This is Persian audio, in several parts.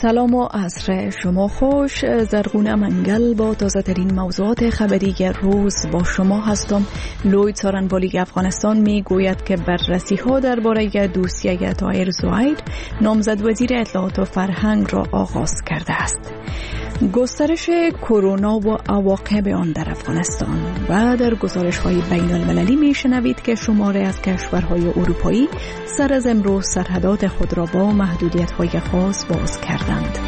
سلام و عصر شما خوش. زرغون منگل با تازه ترین موضوعات خبری روز با شما هستم. لوید سارنوالی افغانستان می گوید که بررسی ها درباره دوسیه طاهر زهیر نامزد وزیر اطلاعات و فرهنگ را آغاز کرده است. گسترش کرونا و عواقب آن در افغانستان و در گزارش های بین المللی می شنوید که شماره از کشورهای اروپایی سر از امروز سرحدات خود را با محدودیت های خاص باز کردند.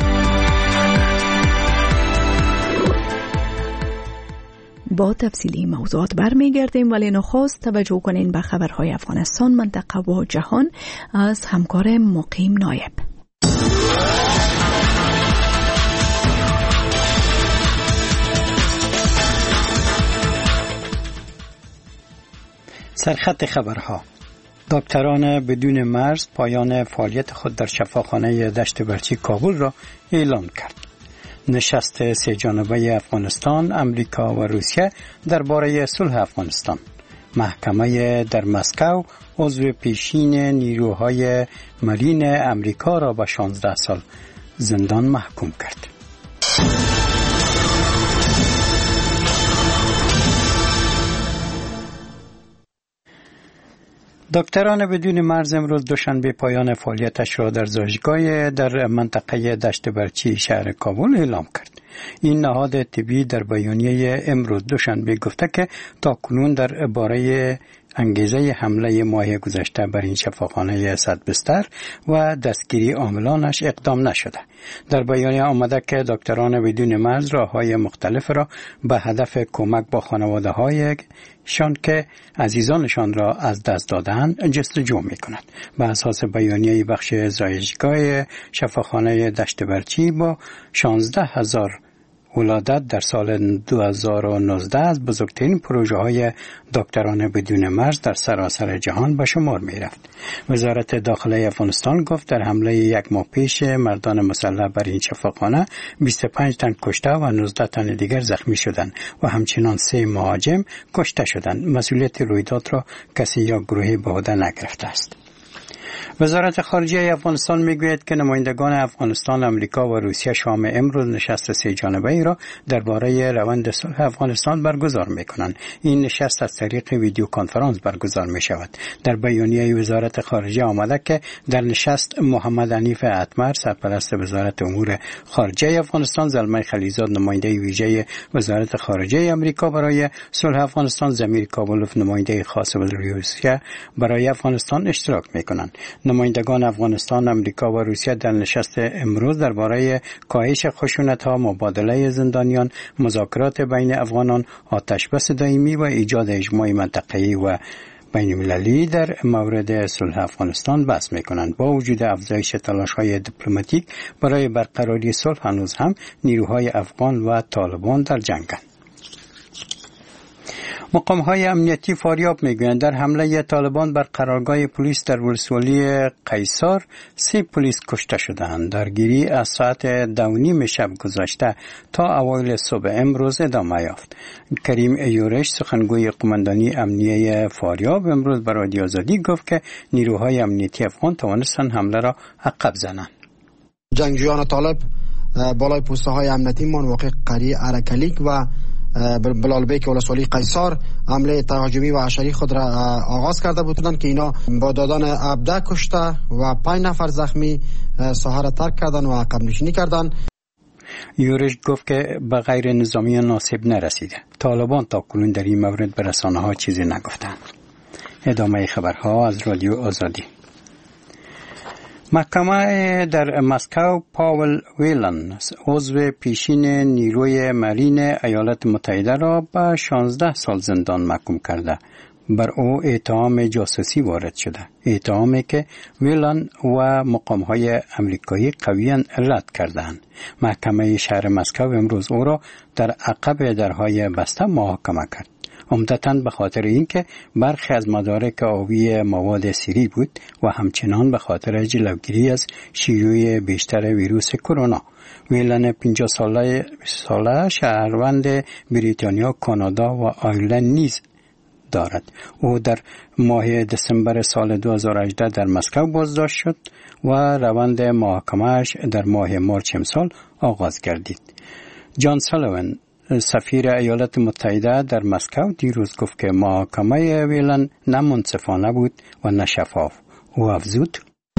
با تفصیلی موضوعات برمیگردیم، ولی نخست توجه کنین به خبرهای افغانستان، منطقه و جهان از همکار مقیم نایب. سرخط خبرها: دکتران بدون مرز پایان فعالیت خود در شفاخانه دشت برچی کابل را اعلام کرد. نشست سه جانبه افغانستان، امریکا و روسیه درباره صلح افغانستان. محکمه در مسکو عضو پیشین نیروهای مرین امریکا را به 16 سال زندان محکوم کرد. دکتران بدون مرز امروز دوشنبه پایان فعالیتش را در زایشگاه در منطقه دشت برچی شهر کابل اعلام کرد. این نهاد طبی در بیانیه امروز دوشنبه گفته که تاکنون در باره انگیزه حمله ماه گذشته بر این شفاخانه 100 بستر و دستگیری عاملانش اقدام نشده. در بیانیه آمده که دکتران بدون مرز راه‌های مختلف را به هدف کمک با خانواده هایشان که عزیزانشان را از دست دادند جستجو می‌کند. به اساس بیانیه بخش زایشگاه شفاخانه دشت برچی با 16,000 ولادت در سال 2019 از بزرگترین پروژه های دکتران بدون مرز در سراسر جهان به شمار می رفت. وزارت داخلی افغانستان گفت در حمله یک ماه پیش مردان مسلح بر این شفاخانه 25 تن کشته و 19 تن دیگر زخمی شدند و همچنان 3 مهاجم کشته شدند. مسئولیت رویداد را کسی یا گروهی به عهده نگرفته است. وزارت خارجه افغانستان میگوید که نمایندگان افغانستان، امریکا و روسیه شام امروز نشست سه جانبه ای را درباره روند صلح افغانستان برگزار میکنند. این نشست از طریق ویدیو کنفرانس برگزار می شود. در بیانیه وزارت خارجه آمده که در نشست محمد حنیف اتمر سرپرست وزارت امور خارجه افغانستان، زلمه خلیزاد نماینده ویژه وزارت خارجه امریکا برای صلح افغانستان، زمیر کابلوف نماینده خاص روسیه برای افغانستان اشتراک میکنند. نمایندگان افغانستان، امریکا و روسیه در نشست امروز درباره کاهش خشونت‌ها، مبادله زندانیان، مذاکرات بین افغانان، آتشبس دائمی و ایجاد اجماع منطقه‌ای و بین المللی در مورد صلح افغانستان بحث می‌کنند. با وجود افزایش تلاش‌های دیپلماتیک برای برقراری صلح، هنوز هم نیروهای افغان و طالبان در جنگند. مقام‌های امنیتی فاریاب می‌گویند در حمله طالبان بر قرارگاه پلیس در ولسوالی قیصار 3 پلیس کشته شدند. درگیری از ساعت 2:30 شب گذشته تا اوایل صبح امروز ادامه یافت. کریم یورش سخنگوی قماندانی امنیه فاریاب امروز به رادیو آزادی گفت که نیروهای امنیتی افغان توانستند حمله را عقب زنند. جنگجویان طالب بالای پوسته‌های امنیتی منواقع قریه ارکلیک و بلالبیک ولسوالی قیصار حمله تهاجمی و حشری خود را آغاز کرده بودند که اینا با دادن ابده کشته و 5 نفر زخمی ساحه را ترک کردند و عقب نشینی کردند. یورش گفت که به غیر نظامی ناصب نرسیده. طالبان تا کنون در این مورد به رسانه‌ها چیزی نگفتند. ادامه خبرها از رادیو آزادی. محکمه در مسکو پاول ویلن عضو پیشین نیروی مرین ایالات متحده را به 16 سال زندان محکوم کرده. بر او اتهام جاسوسی وارد شده. اتهامی که ویلن و مقام‌های امریکایی قویاً رد کردند. محکمه شهر مسکو امروز او را در عقب درهای بسته محاکمه کرد. عمدتاً به خاطر اینکه برخی از مدارک آبی مواد سری بود و همچنان به خاطر جلوگیری از شیوع بیشتر ویروس کرونا. ویلن 50 ساله شهروند بریتانیا، کانادا و آیرلند نیز دارد. او در ماه دسامبر سال 2018 در مسکو بازداشت شد و روند محاکمه‌اش در ماه مارس امسال آغاز گردید. جان سالیوان سفیر ایالات متحده در مسکو دیروز گفت که محاکمه ویلن نه منصفانه بود و نه شفاف. او افزود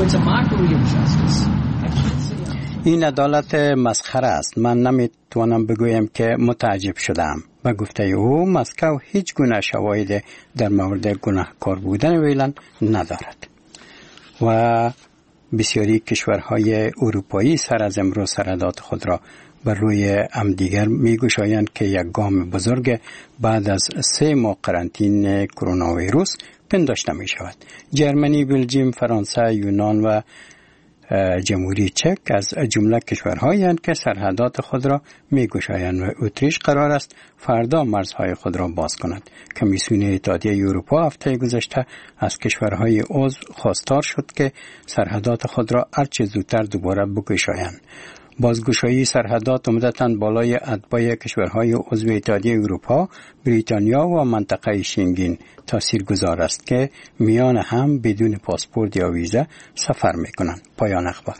این عدالت مسخره است. من نمیتوانم بگویم که متعجب شدم. به گفته او مسکو هیچ گونه شواهد در مورد گناهکار بودن ویلن ندارد. و بسیاری کشورهای اروپایی سر از امروز سرحدات خود را بر روی همدیگر میگشایند که یک گام بزرگ بعد از 3 ماه قرنطینه کرونا ویروس پنداشته می شود. جرمنی، بلژیم، فرانسه، یونان و جمهوری چک از جمله کشورهایی هستند که سرحدات خود را میگشایند و اتریش قرار است فردا مرزهای خود را باز کند. کمیسیون اتحادیه اروپا هفته گذشته از کشورهای عضو خواستار شد که سرحدات خود را هرچه زودتر دوباره بگشایند. بازگشایی سرحدات عمدتاً بالای اتباع کشورهای عضو اتحادیه اروپا، بریتانیا و منطقه شنگن تاثیرگذار است که میان هم بدون پاسپورت یا ویزا سفر میکنند. پایان اخبار.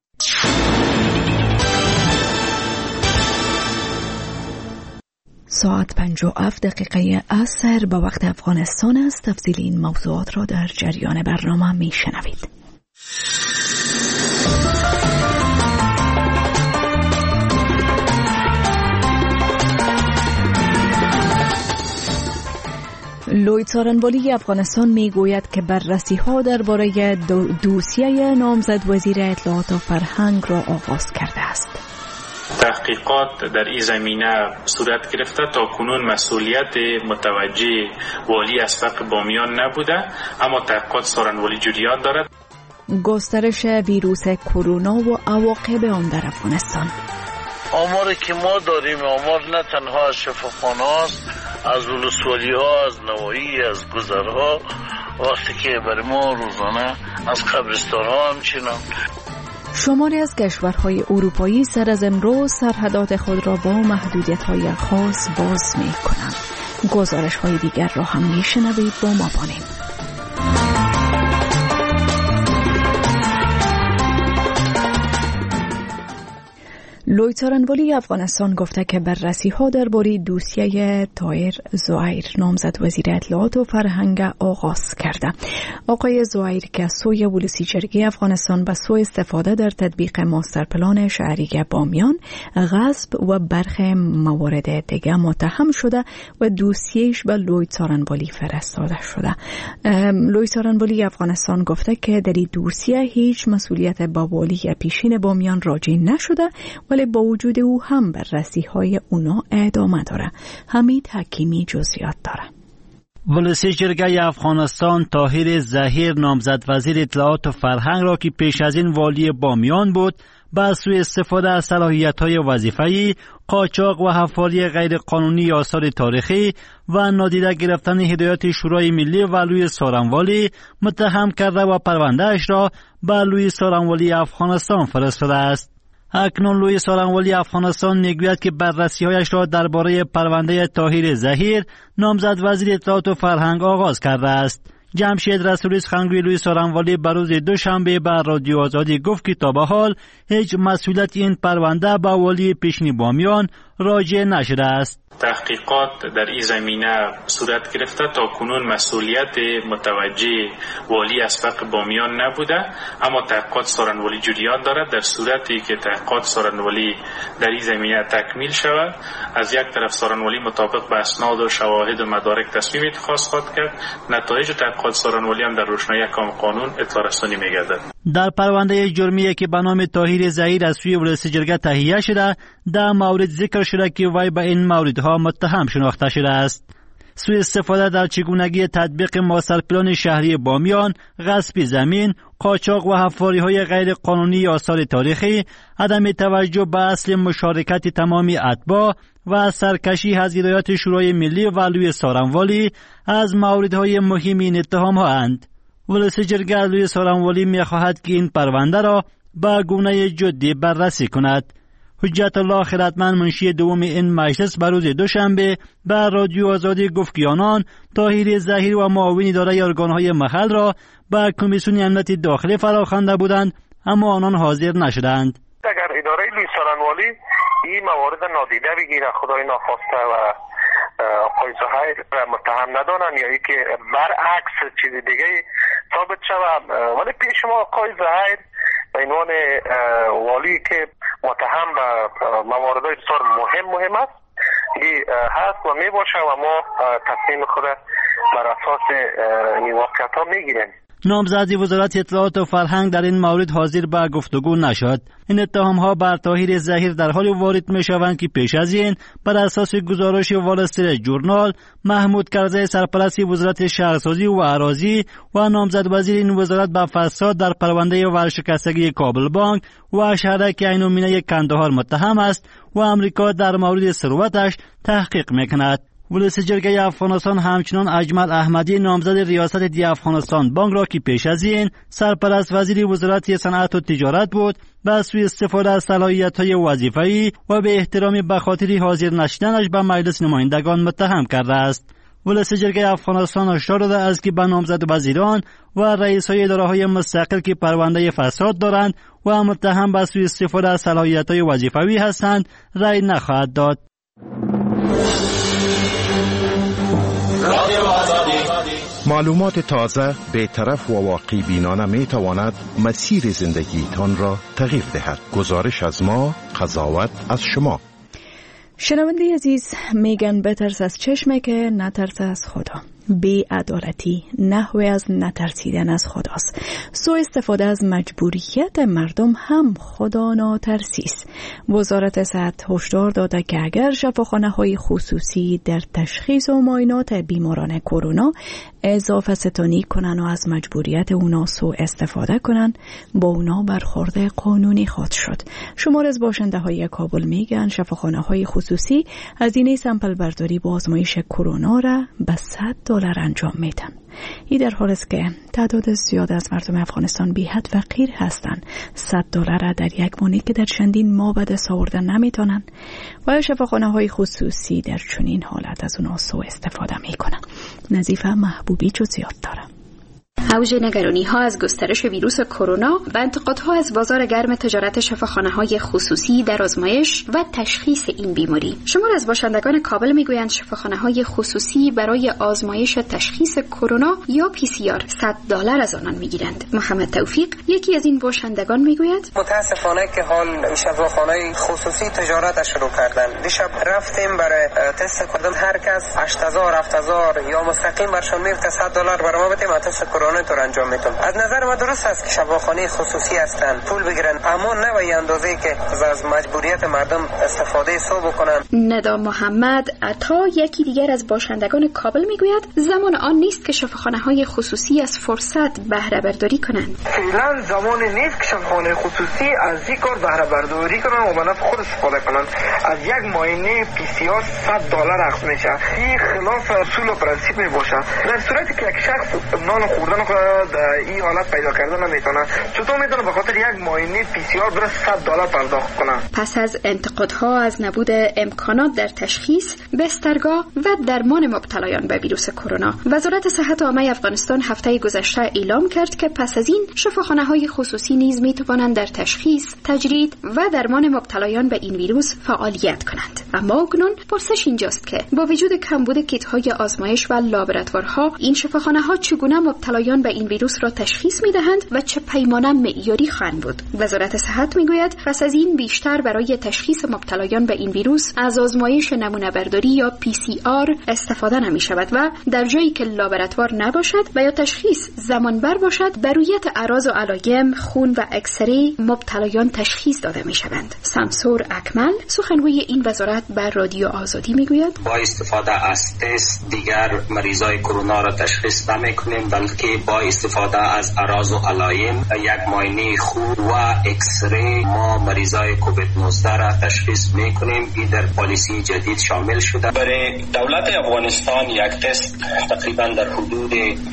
ساعت 57 عصر به وقت افغانستان است. تفصیل این موضوعات را در جریان برنامه میشنوید. لوی څارنوالی افغانستان میگوید که بررسی‌ها درباره دوسیه نامزد وزیر اطلاعات و فرهنگ را آغاز کرده است. تحقیقات در این زمینه صورت گرفته. تا کنون مسئولیت متوجه والی اسبق بامیان نبوده، اما تحقیقات څارنوالی جریان دارد. گسترش ویروس کرونا و عواقب آن در افغانستان. آماری که ما داریم آمار نه تنها از شفاخانه است، از ولسوالی ها، از نواحی، از گذرها، وقتی که برای ما روزانه از قبرستان ها همچنان. شماری از کشورهای اروپایی سر از امروز سرحدات خود را با محدودیت‌های خاص باز می‌کنند. گزارش‌های دیگر را هم می‌شنوید. با ما باشید. لوی څارنوالی افغانستان گفته که بررسی‌ها درباره دوسیه طاهر زهیر نامزد وزیر اطلاعات و فرهنگ آغاز کرده. آقای زهیر که از سوی ولسی جرگه افغانستان به سوی استفاده در تطبیق ماستر پلان شهری بامیان، غصب و برخی موارد دیگر متهم شده و دوسیهش به لوی څارنوالی فرستاده شده. لوی څارنوالی افغانستان گفته که در این دوسیه هیچ مسئولیت با والی پیشین بامیان راجع نشده، ولی با وجود او هم بررسی‌های اونا ادامه داره. حمید حکیمی جزئیات داره. ولسی جرگه افغانستان طاهر زهیر نامزد وزیر اطلاعات و فرهنگ را که پیش از این والی بامیان بود، با سوء استفاده از صلاحیت‌های وظیفه‌ای، قاچاق و حفاری غیر قانونی آثار تاریخی و نادیده گرفتن هدایات شورای ملی و لوی څارنوالی متهم کرده و پرونده‌اش را به لوی څارنوالی افغانستان فرستاده است. اکنون لوی څارنوالی افغانستان میگوید که بررسی‌هایش را درباره پرونده طاهر زهیر نامزد وزیر اطلاعات و فرهنگ آغاز کرده است. جمشید رسولی سخنگوی لوی څارنوالی به روز دوشنبه به رادیو آزادی گفت که تا به حال هیچ مسئولیت این پرونده به والی پیشین بامیان راجع نشده است. تحقیقات در این زمینه صورت گرفته. تا کنون مسئولیت متوجه والی اسبق بامیان نبوده، اما تحقیقات څارنوالی جریان دارد. در صورتی که تحقیقات څارنوالی در این زمینه تکمیل شود، از یک طرف څارنوالی مطابق به اسناد و شواهد و مدارک تصمیم اتخاذ خواهد کرد. نتایج تحقیقات څارنوالی هم در روشنایی احکام قانون اطلاع رسانی می‌گردد. در پرونده جرمی که به نام طاهر زهیر از سوی ولسی جرگه تهیه شده، در مورد ذکر شده که وی به این موردها متهم شناخته شده است. سوء استفاده در چگونگی تطبیق ماستر پلان شهری بامیان، غصب زمین، قاچاق و حفاری‌های غیر قانونی آثار تاریخی، عدم توجه به اصل مشارکت تمامی اتباع و سرکشی از هدایات شورای ملی و لوی څارنوالی از موردهای مهم این اتهام‌ها اند. ولسی جرگه لوی څارنوالی می‌خواهد که این پرونده را به گونه جدی بررسی کند. حجت الله خردمند منشی دوم این مجلس بر روز دوشنبه بر رادیو آزادی گفت که آنان طاهر ظهیر و معاون اداره ارگان‌های محل را به کمیسیون امنیت داخلی فراخوانده بودند، اما آنان حاضر نشدند. اگر اداره لیسانوالی این موارد نادیده بگیره، خدای ناخواسته و آقای ظهیر متهم ندانن یا اینکه برعکس چیز دیگه ثابت شود، ولی پیش ما آقای ظهیر به عنوان والی که متهم به مواردهای بسیار مهم است این هست و می باشه و ما تصمیم خود بر اساس این واقعیت ها می گیریم. نامزد وزارت اطلاعات و فرهنگ در این مورد حاضر به گفتگو نشد. این اتهام‌ها بر طاهر ظهیر در حال وارد می‌شوند که پیش از این بر اساس گزارش وال استریت جورنال محمود کرزی سرپرست وزارت شهرسازی و اراضی و نامزد وزیر این وزارت به فساد در پرونده ورشکستگی کابل بانک و شهرک عین‌المینه کندهار متهم است و امریکا در مورد ثروتش تحقیق می‌کند. ولس جرگه افغانستان همچنان اجمل احمدی نامزد ریاست دی افغانستان بانک را که پیش از این سرپرست وزیر وزارت صنعت و تجارت بود به سوی استفاده از صلاحیت‌های وظیفه‌ای و به احترام به خاطر حاضر نشدنش به مجلس نمایندگان متهم کرده است. ولس جرگه افغانستان هشدار داده است که به نامزد وزیران و رئیس‌های اداره‌های مستقل که پرونده فساد دارند و متهم به سوی استفاده از صلاحیت‌های وظیفه‌ای هستند رأی نخواهد داد. معلومات تازه، بی‌طرف و واقعی بینانه می تواند مسیر زندگیتان را تغییر دهد. گزارش از ما، قضاوت از شما. شنونده عزیز، میگن بترس از چشمه که نترس از خدا. بی عدالتی نحوه از نترسیدن از خداست. سوء استفاده از مجبوریت مردم هم خدا ناترسی است. وزارت صحت هشدار داده که اگر شفاخانه‌های خصوصی در تشخیص و معاینات بیماران کرونا اضافه ستانی کنن و از مجبوریت اونا سوء استفاده کنن، با اونا برخورد قانونی خواهد شد. شمار از باشنده های کابل میگن شفاخانه‌های خصوصی هزینه سمپل برداری با آزمایش کرونا را به $100 انجام میدن. این در حالی است که تعداد زیاد از مردم افغانستان بی حد فقیر هستند. $100 را در یک مانی که در چندین ماه به دست آوردن نمیتونن و شفاخانه‌های خصوصی در چنین حالت از اونها سوء استفاده میکنن. نظیفه محبوبی جزئیات داره. اوج نگرانی‌ها از گسترش ویروس کرونا و انتقادها از بازار گرم تجارت شفاخانه‌های خصوصی در آزمایش و تشخیص این بیماری. شمار از باشندگان کابل میگویند شفاخانه‌های خصوصی برای آزمایش تشخیص کرونا یا PCR $100 از آنان میگیرند. محمد توفیق یکی از این باشندگان میگوید متاسفانه که حال شفاخانه خصوصی تجارت شروع کردن. دیشب رفتیم برای تست کردن، هر کس 8000 7000 یا مستقیم برشون میگه $100 برای ما بدیم تست کرونا تو انجام میتون. از نظر ما درست است که شفاخانه خصوصی هستن پول بگیرن، اما نه به اندازه‌ای که از مجبوریت مردم استفاده سو بکنن. ندا محمد عطا یکی دیگر از باشندگان کابل میگوید زمان آن نیست که شفاخانه‌های خصوصی از فرصت بهره برداری کنند. فعلا زمان نیست که شفاخانه خصوصی از این کار بهره برداری کنن و به نفع خود استفاده کنن. از یک معاینه PCR $100 اخذ میشه. این خلاف اصول و پرنسیپ میباشه. در صورتی که یک شخص نان خوردن این حالت پیدا کردن نمیتونه، چطور میتونه به خاطر یک معاینه PCR برای $100 پرداخت کنه؟ پس از انتقادها از نبود امکانات در تشخیص، بسترگاه و درمان مبتلایان به ویروس کرونا، وزارت صحت عامه افغانستان هفته گذشته اعلام کرد که پس از این شفاخانه‌های خصوصی نیز میتوانند در تشخیص، تجرید و درمان مبتلایان به این ویروس فعالیت کنند. اما اکنون پرسش اینجاست که با وجود کمبود کیت‌های آزمایش و لابراتوارها، این شفاخانه‌ها چگونه مبتلایان به این ویروس را تشخیص می‌دهند و چه پیمانه معیاری خواهند بود؟ وزارت صحت میگوید پس از این بیشتر برای تشخیص مبتلایان به این ویروس از آزمایش نمونه برداری یا PCR استفاده نمی‌شود و در جایی که لابراتوار نباشد و یا تشخیص زمان بر باشد، به رویت اعراض و علایم، خون و اکسره مبتلایان تشخیص داده می‌شوند. سمسور اکمل سخنگوی این وزارت بر رادیو آزادی میگوید با استفاده از تست دیگر مریضای کرونا را تشخیص نمی‌کنیم، بلکه با استفاده از اعراض و علایم، یک معاینه خون و اکسره ما مریضای کووید 19 را تشخیص می‌کنیم. این در پالیسی جدید شامل شده. برای دولت افغانستان یک تست تقریبا در حدود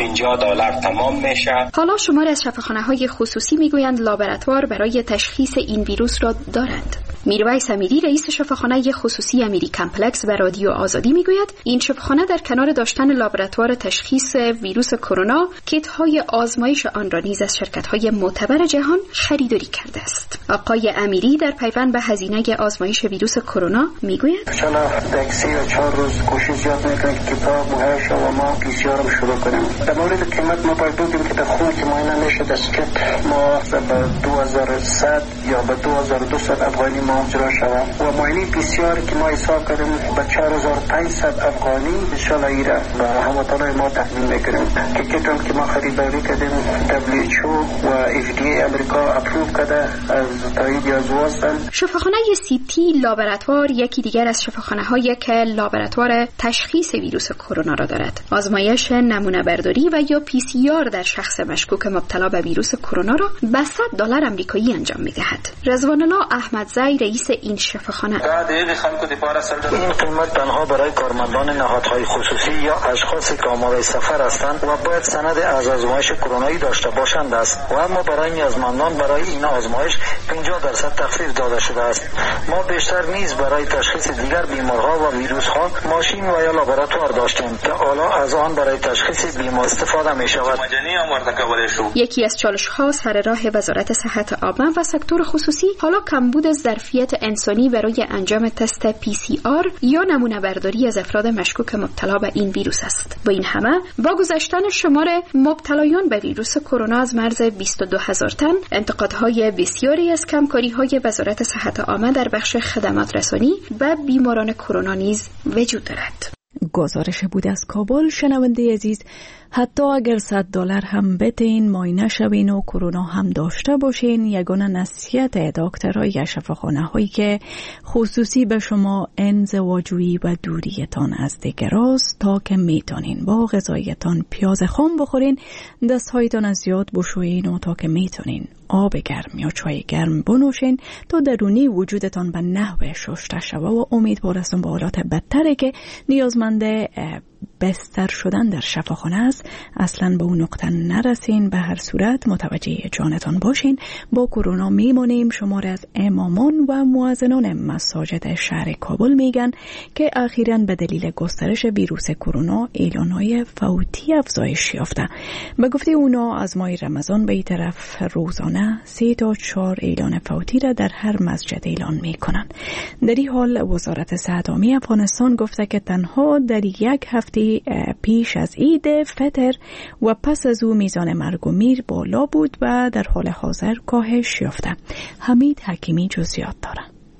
$50 تمام میشه. حالا شمار از شفاخانه‌های خصوصی میگویند لابراتوار برای تشخیص این ویروس را دارند. میرویس امیری رئیس شفاخانه خصوصی امیری کمپلکس به رادیو آزادی میگوید این شفاخانه در کنار داشتن لابراتوار تشخیص ویروس کرونا کیت‌های آزمایش آن را نیز از شرکت‌های معتبر جهان خریداری کرده است. آقای امیری در پیوند به هزینه آزمایش ویروس کرونا میگوید چلا در 3 یا 4 روز کوشش زیاد میکنیم که تا مهرش و ما PCR رو شروع کنیم. در مورد قیمت ما باید بگیم که در خون که معاینه نشد از کت ما به 2100 یا به 2200 افغانی ما اجرا شود و معاینه PCR که ما حساب کردیم به 4500 افغانی ان شاء الله ایره به هموطنان ما تقدیم میکنیم که کتم که ما خریداری کردیم WHO و FDA امریکا اپروو کرده از تایید از واسن. شفاخانه سیتی لابراتوار یکی دیگر از شفاخانه‌هایی که لابراتوار تشخیص ویروس کرونا را دارد. آزمایش نمونه برداری و یا PCR در شخص مشکوک مبتلا به ویروس کرونا را به $100 آمریکایی انجام می‌دهد. رضوان الله احمدزی رئیس این شفاخانه: این قیمت تنها برای کارمندان نهادهای خصوصی یا اشخاصی که آماده سفر هستند و باید سند از آزمایش کرونایی داشته باشند است و اما برای نیازمندان برای این آزمایش 50% تخفیف داده شده است. ما بیشتر نیز برای تشخیص دیگر بیمارها و ویروس‌ها ماشین و یا لابراتوار داشتیم که حالا از آن برای تشخیص بیمار استفاده می شود. یکی از چالش‌ها سر راه وزارت صحت عامه و سکتور خصوصی حالا کمبود ظرفیت انسانی برای انجام تست PCR یا نمونه برداری از افراد مشکوک مبتلا به این ویروس است. با این همه با گذشتن شمار مبتلایان به ویروس کرونا از مرز 22000 تن، انتقادهای بسیاری از کمکاری‌های وزارت صحت عامه در بخش خدمات رسانی به بیماران کرونا نیز وجود دارد. گزارش بود از کابل. شنونده عزیز، حتی اگر $100 هم بتین معاینه شوین و کرونا هم داشته باشین، یگانه نصیحت دکترای شفاخانه هایی که خصوصی به شما انزواجویی و دوریتان از دیگراست تا که میتونین با غذایتان پیاز خام بخورین، دستهایتان از زیاد بشویین و تا که میتونین آب گرم یا چای گرم بنوشین تا درونی وجودتان به نحو شسته شود و امیدوار هستم با حالات بدتره که نیازمند بستر شدن در شفاخانه است اصلا به اون نقطه نرسین. به هر صورت متوجه جانتان باشین. با کرونا میمونیم. شماره از امامان و مؤذنان مساجد شهر کابل میگن که اخیراً به دلیل گسترش ویروس کرونا اعلانهای فوتی افزایش یافته. به گفته اونا از ماه رمضان به این طرف روزانه 3 تا 4 اعلان فوتی را در هر مسجد اعلان میکنن. در این حال وزارت صحت عامه افغانستان گفته که تنها در یک هفته پیش از عید فطر و پس از او میزان مرگ و میر بالا بود و در حال حاضر کاهش یافته. حمید حکیمی جزئیات داره.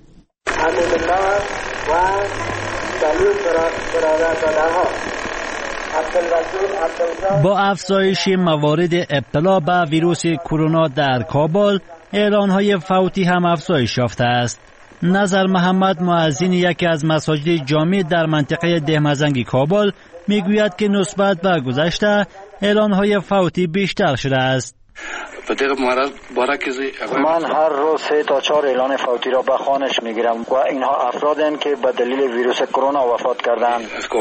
با افزایش موارد ابتلا به ویروس کرونا در کابل، اعلان‌های فوتی هم افزایش یافته است. نظر محمد مؤذن یکی از مساجد جامع در منطقه دهمزنگ کابل میگوید که نسبت به گذشته اعلان‌های فوتی بیشتر شده است. من هر روز 3 تا 4 اعلان فوتی را به خوانش میگیرم و اینها افرادن که به دلیل ویروس کرونا وفات کردند.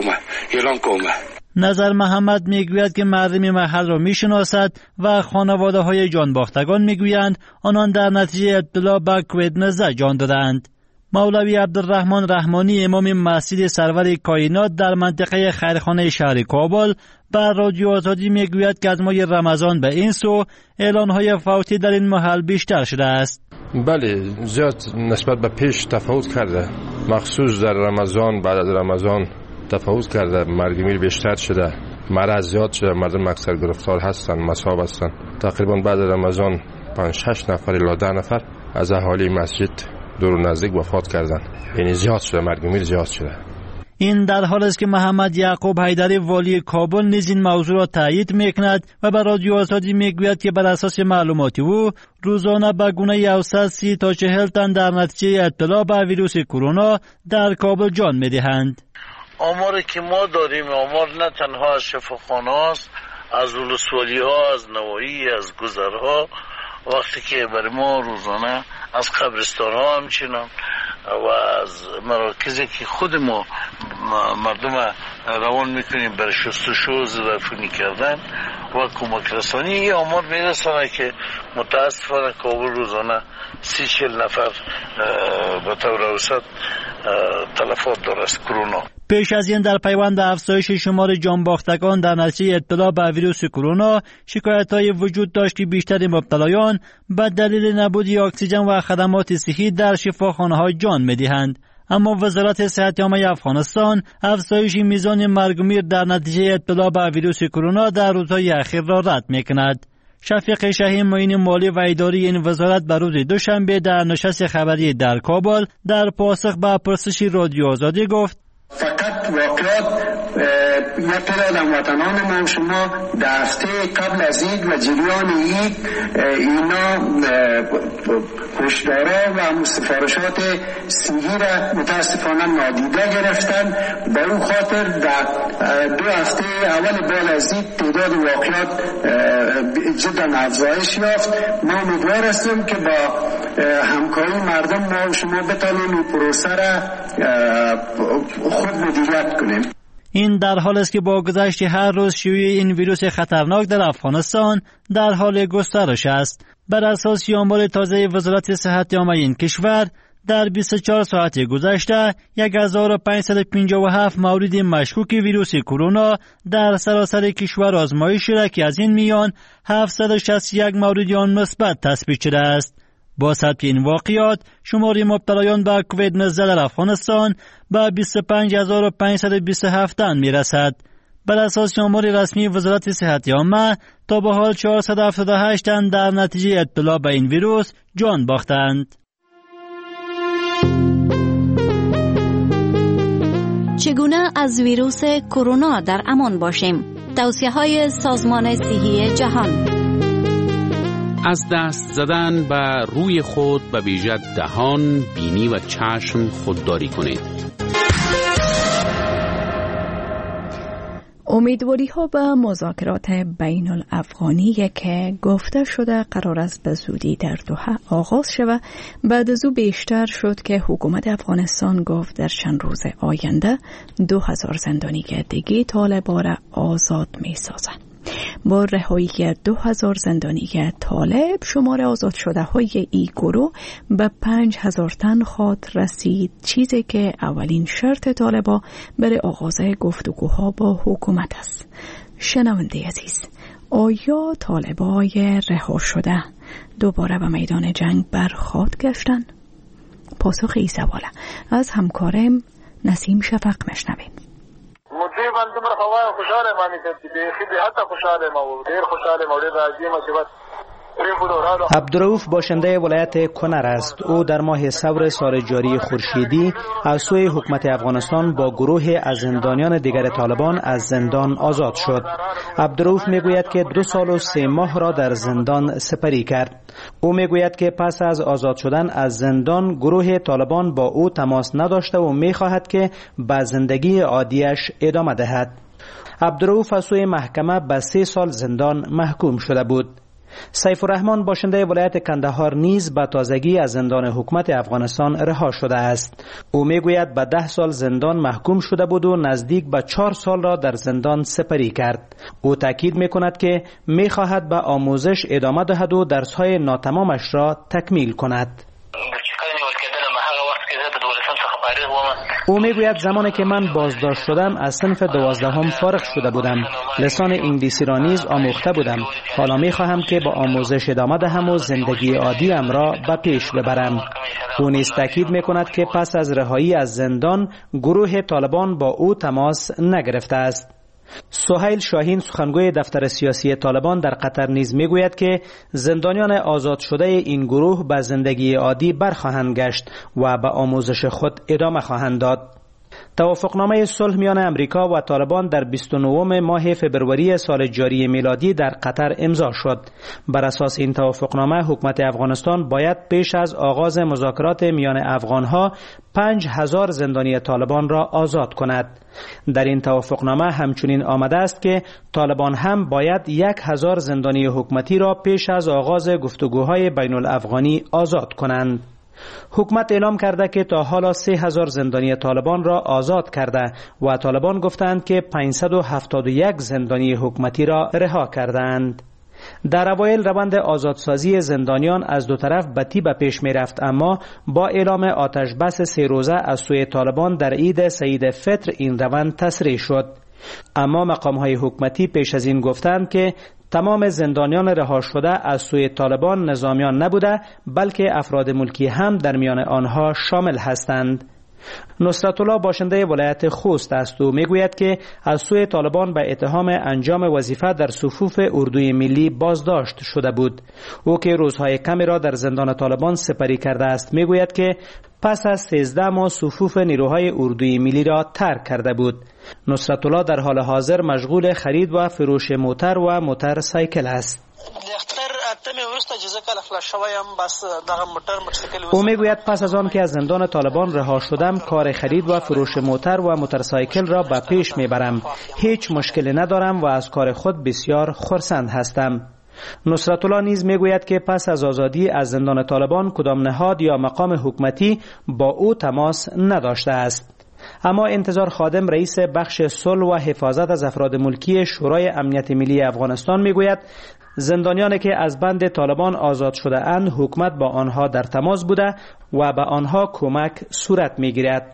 نظر محمد میگوید که مردم محل را میشناسد و خانواده های جان باختگان میگویند آنان در نتیجه ابتلا به کووید 19 جان دادند. مولوی عبدالرحمن رحمانی امام مسجد سرور کائنات در منطقه خیرخانه شهر کابل بر رادیو آزادی میگوید که از ماه رمضان به این سو اعلان‌های فوتی در این محل بیشتر شده است. بله، زیاد نسبت به پیش تفاوت کرده، مخصوص در رمضان. بعد از رمضان تفاوت کرده، مرگ میر بیشتر شده، مرض زیاد شده، مردم اکثر گرفتار هستند، مصاب هستند. تقریبا بعد رمضان 5-6 نفر الی 10 نفر از اهالی مسجد دور و نزدیک وفات کردند. یعنی زیاد شده، مرگ میر زیاد شده. این در حالی است که محمد یعقوب حیدری والی کابل نیز این موضوع را تایید میکند و به رادیو آزادی میگوید که بر اساس معلومات او روزانه به گونه اوسط 30 تا 40 تن در نتیجه اطلاع به ویروس کرونا در کابل جان میدهند. آماری که ما داریم آمار نه تنها از شفاخانه است، از ولسوالی ها، از نواحی، از گذرها، وقتی که برای ما روزانه از قبرستان ها همچنان و از مراکزی که خود ما مردم روان میکنیم برای شستشو ضدعفونی کردن، و کمک رسانی. این آمار میرسانه که متاسفانه کابل روزانه 30-40 نفر به طور اوسط تلفات داره از کرونا. پیش از این در پیوند افزایش شمار جانباختگان در نتیجه ابتلا به ویروس کرونا شکایت‌های وجود داشت که بیشتر مبتلایان به دلیل نبود اکسیژن و خدمات صحی در شفاخانه‌ها جان می‌دهند. اما وزارت صحت عامه افغانستان افزایش میزان مرگ و میر در نتیجه ابتلا به ویروس کرونا در روزهای اخیر را رد می‌کند. شفیق شاهین معین مالی و اداری این وزارت به روز دوشنبه در نشست خبری در کابل در پاسخ به پرسش رادیو آزادی گفت فقط واقعات یک تعداد هموطنان ما شما در هفته قبل از عید و جریان عید اینا هشدارا و سفارشات صحی را متاسفانه نادیده گرفتن. به اون خاطر در 2 هفته اول بعد از عید تعداد واقعات جدا افزایش یافت. ما امیدوار هستیم که با همکاری مردم ما شما بتانیم این پروسه را خود مدیریت کنیم. این در حال است که با گذشت هر روز شیوع این ویروس خطرناک در افغانستان در حال گسترش است. بر اساس آمار تازه وزارت صحت عامه این کشور در 24 ساعت گذشته 1557 مورد مشکوک ویروس کرونا در سراسر کشور آزمایش شده که از این میان 761 مورد آن مثبت تثبیت شده است. با ثبت این واقعات شمار مبتلایان به کووید 19 در افغانستان به 25527 تن میرسد. بر اساس آمار رسمی وزارت صحت عامه تا به حال 478 تن در نتیجه ابتلا به این ویروس جان باختند. چگونه از ویروس کرونا در امان باشیم؟ توصیه‌های سازمان صحی جهان. از دست زدن به روی خود به ویژه دهان، بینی و چشم خودداری کنید. امیدواری ها به مذاکرات بین الافغانی که گفته شده قرار است به زودی در دوحه آغاز شود بعد از او بیشتر شد که حکومت افغانستان گفت در چند روز آینده 2000 زندانی دیگه طالبان را آزاد می سازند. با رهایی 2000 زندانی طالب شمار آزاد شده های ای گروه به 5000 تن خواهد رسید، چیزی که اولین شرط طالبان برای آغاز گفتگوها با حکومت است. شنونده عزیز، آیا طالبای رها شده دوباره به میدان جنگ برخواد گشتن؟ پاسخ این سوال از همکارم نسیم شفق مشنویم. مدیر من دومره خواه خوشحاله ما میتونم بیخی حتی خوشحاله ما و دیر خوشحاله مورد راضی ما که عبدالرؤوف باشنده ولایت کنر است. او در ماه ثور سال جاری خورشیدی از سوی حکومت افغانستان با گروه از زندانیان دیگر طالبان از زندان آزاد شد. عبدالرؤوف میگوید که 2 سال و 3 ماه را در زندان سپری کرد. او میگوید که پس از آزاد شدن از زندان گروه طالبان با او تماس نداشته و میخواهد که به زندگی عادیش ادامه دهد. عبدالرؤوف از سوی محکمه به 3 سال زندان محکوم شده بود. سیف الرحمن باشنده ولایت کندهار نیز به تازگی از زندان حکومت افغانستان رها شده است. او میگوید به 10 سال زندان محکوم شده بود و نزدیک به 4 سال را در زندان سپری کرد. او تاکید میکند که میخواهد به آموزش ادامه دهد و درسهای ناتمامش را تکمیل کند. او میگوید زمانی که من بازداشت شدم از صنف 12 فارغ شده بودم. لسان انگلیسی را نیز آموخته بودم. حالا میخواهم که با آموزش ادامه دهم و زندگی عادیم را به پیش ببرم. او نیز تاکید میکند که پس از رهایی از زندان گروه طالبان با او تماس نگرفته است. سهیل شاهین سخنگوی دفتر سیاسی طالبان در قطر نیز میگوید که زندانیان آزاد شده این گروه به زندگی عادی برخواهند گشت و به آموزش خود ادامه خواهند داد. توافقنامه صلح میان امریکا و طالبان در 29 ماه فبروری سال جاری میلادی در قطر امضا شد. بر اساس این توافقنامه حکومت افغانستان باید پیش از آغاز مذاکرات میان افغانها 5000 زندانی طالبان را آزاد کند. در این توافقنامه همچنین آمده است که طالبان هم باید 1000 زندانی حکومتی را پیش از آغاز گفتگوهای بین الافغانی آزاد کنند. حکومت اعلام کرده که تا حالا 3000 زندانی طالبان را آزاد کرده و طالبان گفتند که 571 زندانی حکومتی را رها کردند. در اوایل روند آزادسازی زندانیان از دو طرف بتی به پیش می رفت، اما با اعلام آتش بس 3 روزه از سوی طالبان در عید سعید فطر این روند تسریع شد. اما مقام‌های حکومتی پیش از این گفتند که تمام زندانیان رها شده از سوی طالبان نظامیان نبوده، بلکه افراد ملکی هم در میان آنها شامل هستند. نصرت الله باشنده ولایت خوست است و میگوید که از سوی طالبان به اتهام انجام وظیفه در صفوف اردوی ملی بازداشت شده بود. او که روزهای کمی را در زندان طالبان سپری کرده است میگوید که پس از 13 ماه صفوف نیروهای اردوی ملی را ترک کرده بود. نصرت الله در حال حاضر مشغول خرید و فروش موتر و موتورسایکل است. او میگوید پس از آن که از زندان طالبان رها شدم کار خرید و فروش موتر و موتورسایکل را به پیش میبرم. هیچ مشکلی ندارم و از کار خود بسیار خرسند هستم. نصرت الله نیز میگوید که پس از آزادی از زندان طالبان کدام نهاد یا مقام حکومتی با او تماس نداشته است. اما انتظار خادم رئیس بخش صلح و حفاظت از افراد ملکی شورای امنیت ملی افغانستان میگوید زندانیانی که از بند طالبان آزاد شده اند حکومت با آنها در تماس بوده و به آنها کمک صورت میگیرد.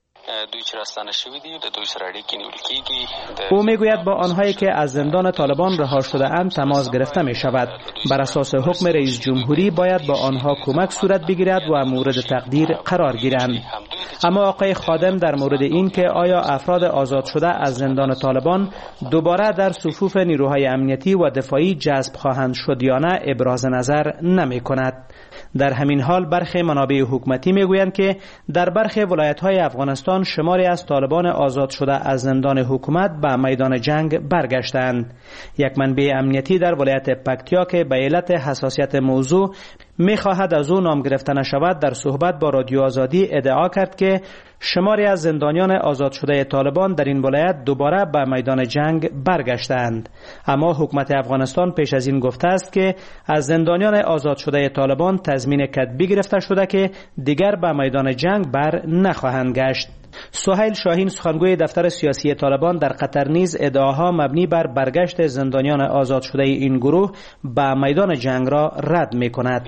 او میگوید با آنهایی که از زندان طالبان رها شده اند تماس گرفته می شود. بر اساس حکم رئیس جمهوری باید با آنها کمک صورت بگیرد و مورد تقدیر قرار گیرند. اما آقای خادم در مورد این که آیا افراد آزاد شده از زندان طالبان دوباره در صفوف نیروهای امنیتی و دفاعی جذب خواهند شد یا نه ابراز نظر نمی کند. در همین حال برخی منابع حکومتی میگویند که در برخی ولایت‌های افغانستان شماری از طالبان آزاد شده از زندان حکومت به میدان جنگ برگشتند. یک منبع امنیتی در ولایت پکتیا که به علت حساسیت موضوع می‌خواهد از او نام گرفته نشود در صحبت با رادیو آزادی ادعا کرد که شماری از زندانیان آزاد شده طالبان در این ولایت دوباره به میدان جنگ برگشتند. اما حکومت افغانستان پیش از این گفته است که از زندانیان آزاد شده طالبان تضمین کتبی گرفته شده که دیگر به میدان جنگ بر نخواهند گشت. سهیل شاهین سخنگوی دفتر سیاسی طالبان در قطر نیز ادعاها مبنی بر برگشت زندانیان آزاد شده این گروه به میدان جنگ را رد می کند.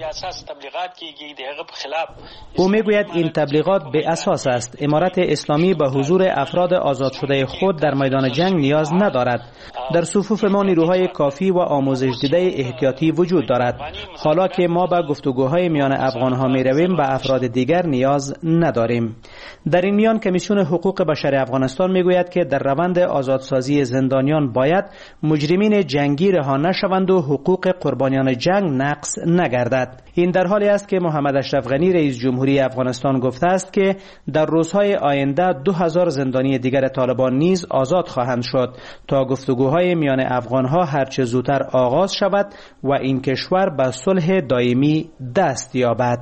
او می گوید این تبلیغات بی اساس است. امارت اسلامی به حضور افراد آزاد شده خود در میدان جنگ نیاز ندارد. در صفوف ما نیروهای کافی و آموزش دیده احتیاطی وجود دارد. حالا که ما به گفتگوهای میان افغانها می رویم به افراد دیگر نیاز نداریم. در این میان کمیسیون حقوق بشر افغانستان میگوید که در روند آزادسازی زندانیان باید مجرمین جنگی رها نشوند و حقوق قربانیان جنگ نقض نگردد. این در حالی است که محمد اشرف غنی رئیس جمهوری افغانستان گفته است که در روزهای آینده 2000 زندانی دیگر طالبان نیز آزاد خواهند شد تا گفتگوهای میان افغانها هرچه زودتر آغاز شود و این کشور به صلح دائمی دست یابد.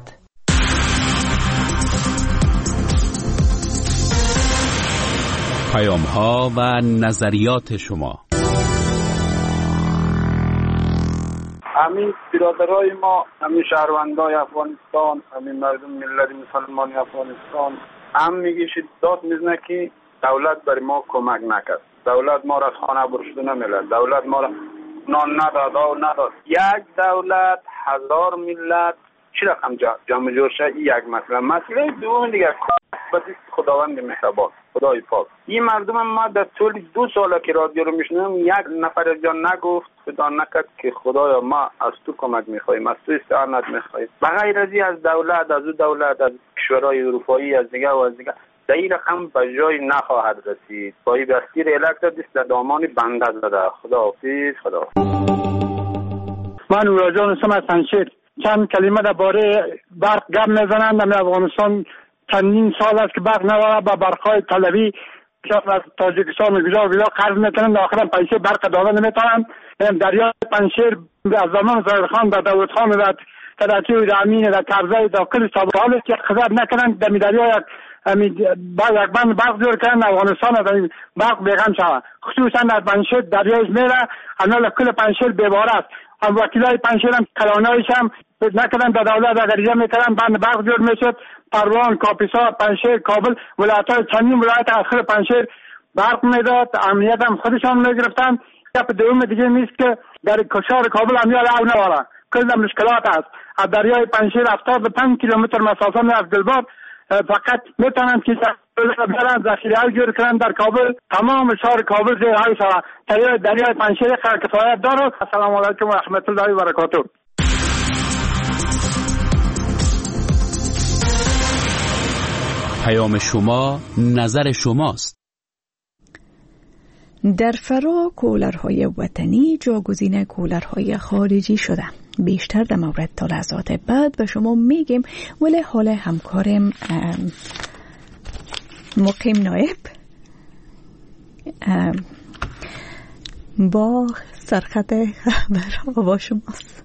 پیام‌ها و نظریات شما. همین برادرای ما، همین شهروندای افغانستان، همین مردم ملت مسلمان افغانستان هم میگیشید داد میزنه که دولت برای ما کمک نکرد. دولت ما را از خانه برشده نمیلد. دولت ما را نان نداد و نداد. یک دولت 1000 ملت چی رقم جمع جور شه؟ یک مسئله دوم دیگه بسیار خداوند مهربان، خدای پاک. این مردم ما در طول 2 ساله که رادیو رو میشنم یک نفر جان نگفت خدا نکرد که خدایا ما از تو کمک میخوایم، از تو استعانت میخوایم. بغیر از دولت، از دولت، از کشورهای اروپایی، از دیگه و از دیگه در این رقم به جای نخواهد رسید. پای بستیر الکتر دیست در دامان بنده زده. خداحافظ. من اوراجان هستم از پنشیر. چند کلمه در باره برق گپ میزنند. در افغانستان چندین سال است که برق نداره. با برقهای طلبی از تاجیکستان و گجار قرض میکنند، آخرا پیسه برق داده نمیتونند. دریا پنشیر از زمان ظاهرخان و داود خان و تداتی و امین و ترزای دا کل سابقه حالی که خدمت نکنند در دریا یک یک بند برق جور کردن افغانستان از برق بیغم شود، خصوصا در پنجشیر دریایش میره، اما کل پنجشیر بیبار است. وکیلای پنجشیر هم کلانایش هم نکردن، در دولت اگریزه میکردن بند برق جور میشد. پروان، کاپیسا، پنجشیر، کابل، ولایت‌های چندین ولایت اخر پنجشیر برق میداد، امنیت هم خودشان میگرفتن. گپ دوم دیگه نیست که در شهر کابل امنیت او نداره، کل مشکلات است. از دریای پنجشیر 75 کیلومتر مسافه از دلبار فقط میتونن که برن ذخیره جور کنن در کابل، تمام شهر کابل زیر های شود. دریای پنجشیر کفایت داره. السلام علیکم و رحمت الله و برکاته. پیام شما، نظر شماست. در فرا کولرهای وطنی جاگزین کولرهای خارجی شده. بیشتر در مورد تا لحظات بعد به شما میگیم، ولی حال همکارم مقیم نایب با سرخط خبر با شماست.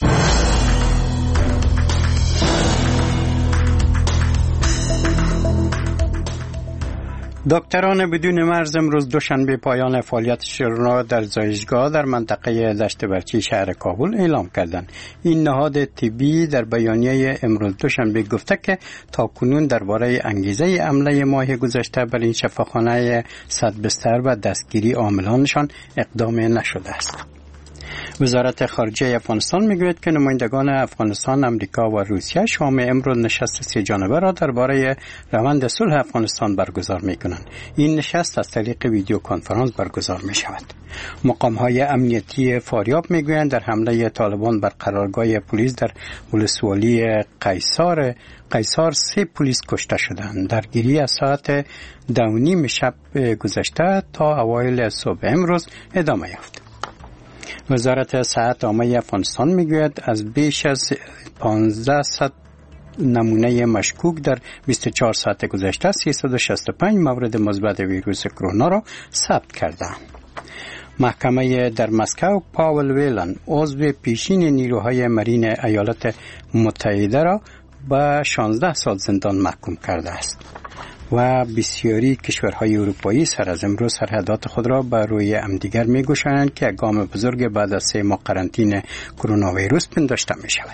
دکتران بدون مرز امروز دوشنبه پایان فعالیتشان را در زایشگاه در منطقه دشت برچی شهر کابل اعلام کردند. این نهاد طبی در بیانیه امروز دوشنبه گفته که تاکنون درباره انگیزه حمله ماه گذشته بر این شفاخانه 100 بستر و دستگیری عاملانشان اقدام نشده است. وزارت خارجه افغانستان میگوید که نمایندگان افغانستان، امریکا و روسیه شام امروز نشست 3 جانبه را درباره روند صلح افغانستان برگزار میکنند. این نشست از طریق ویدیو کنفرانس برگزار می شود. مقام‌های امنیتی فاریاب میگویند در حمله طالبان بر قرارگاه پلیس در ولسوالی قیصار 3 پلیس کشته شدند. درگیری از ساعت 2:30 شب گذشته تا اوایل صبح امروز ادامه یافت. وزارت صحت عامه افغانستان میگوید از بیش از 1500 نمونه مشکوک در 24 ساعت گذشته 365 مورد مثبت ویروس کرونا را ثبت کردند. محکمه در مسکو پاول ویلن عضو پیشین نیروهای مرین ایالات متحده را به 16 سال زندان محکوم کرده است. و بسیاری کشورهای اروپایی سر از امروز سرحدات خود را بر روی همدیگر می‌گشایند که گام بزرگ بعد از 3 ماه قرنطینه کرونا ویروس پنداشته می شود.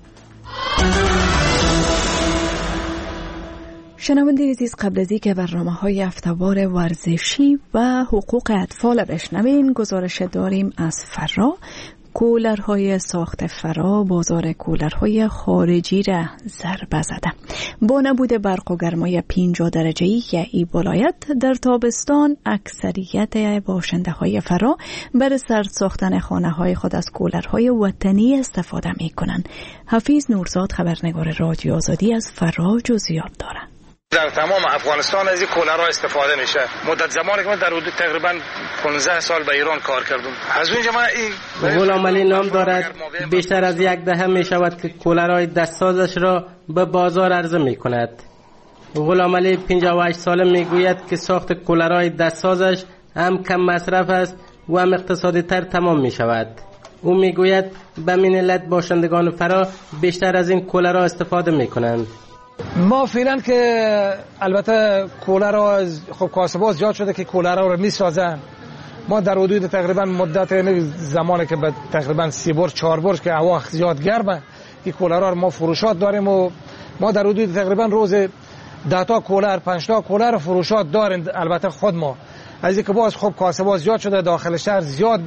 شنوندگان عزیز، قبل از اینکه برنامه‌های هفته‌وار ورزشی و حقوق اطفال بشنوین، گزارش داریم از فرا. کولرهای ساخت فرا بازار کولرهای خارجی را ضربه زده. با نبود برق و گرمای 50 درجه‌ای این ولایت در تابستان اکثریت باشنده‌های فرا برای سرد ساختن خانه‌های خود از کولرهای وطنی استفاده می‌کنند. حفیظ نورزاد، خبرنگار رادیو آزادی از فرا، جزئیات دارد. در تمام افغانستان از این کولرها استفاده میشه. مدت زمانی که من در حدود تقریبا 15 سال به ایران کار کردم، از اونجا من این غلام علی نام دارد. بیشتر از 1 دهه می شود که کولرهای دستسازش را به بازار عرضه می کند. غلام علی 58 ساله می گوید که ساخت کولرهای دستسازش هم کم مصرف است و هم اقتصادی تر تمام می شود. او می گوید به این علت باشندگان فرا بیشتر از این کولرها استفاده می کنند. ما فعلا که البته کولرها خب کاسب‌ها زیاد شده که کولرها رو میسازن. ما در حدود تقریبا مدت زمانی که به تقریبا 3 برج 4 برج که هوا زیاد گرمه، این کولرها رو ما فروشات داریم و ما در حدود تقریبا روز 10 تا کولر 5 تا کولر فروشات داریم. البته خود ما از اینکه باز خب کاسب‌ها زیاد شده داخل شهر، زیاد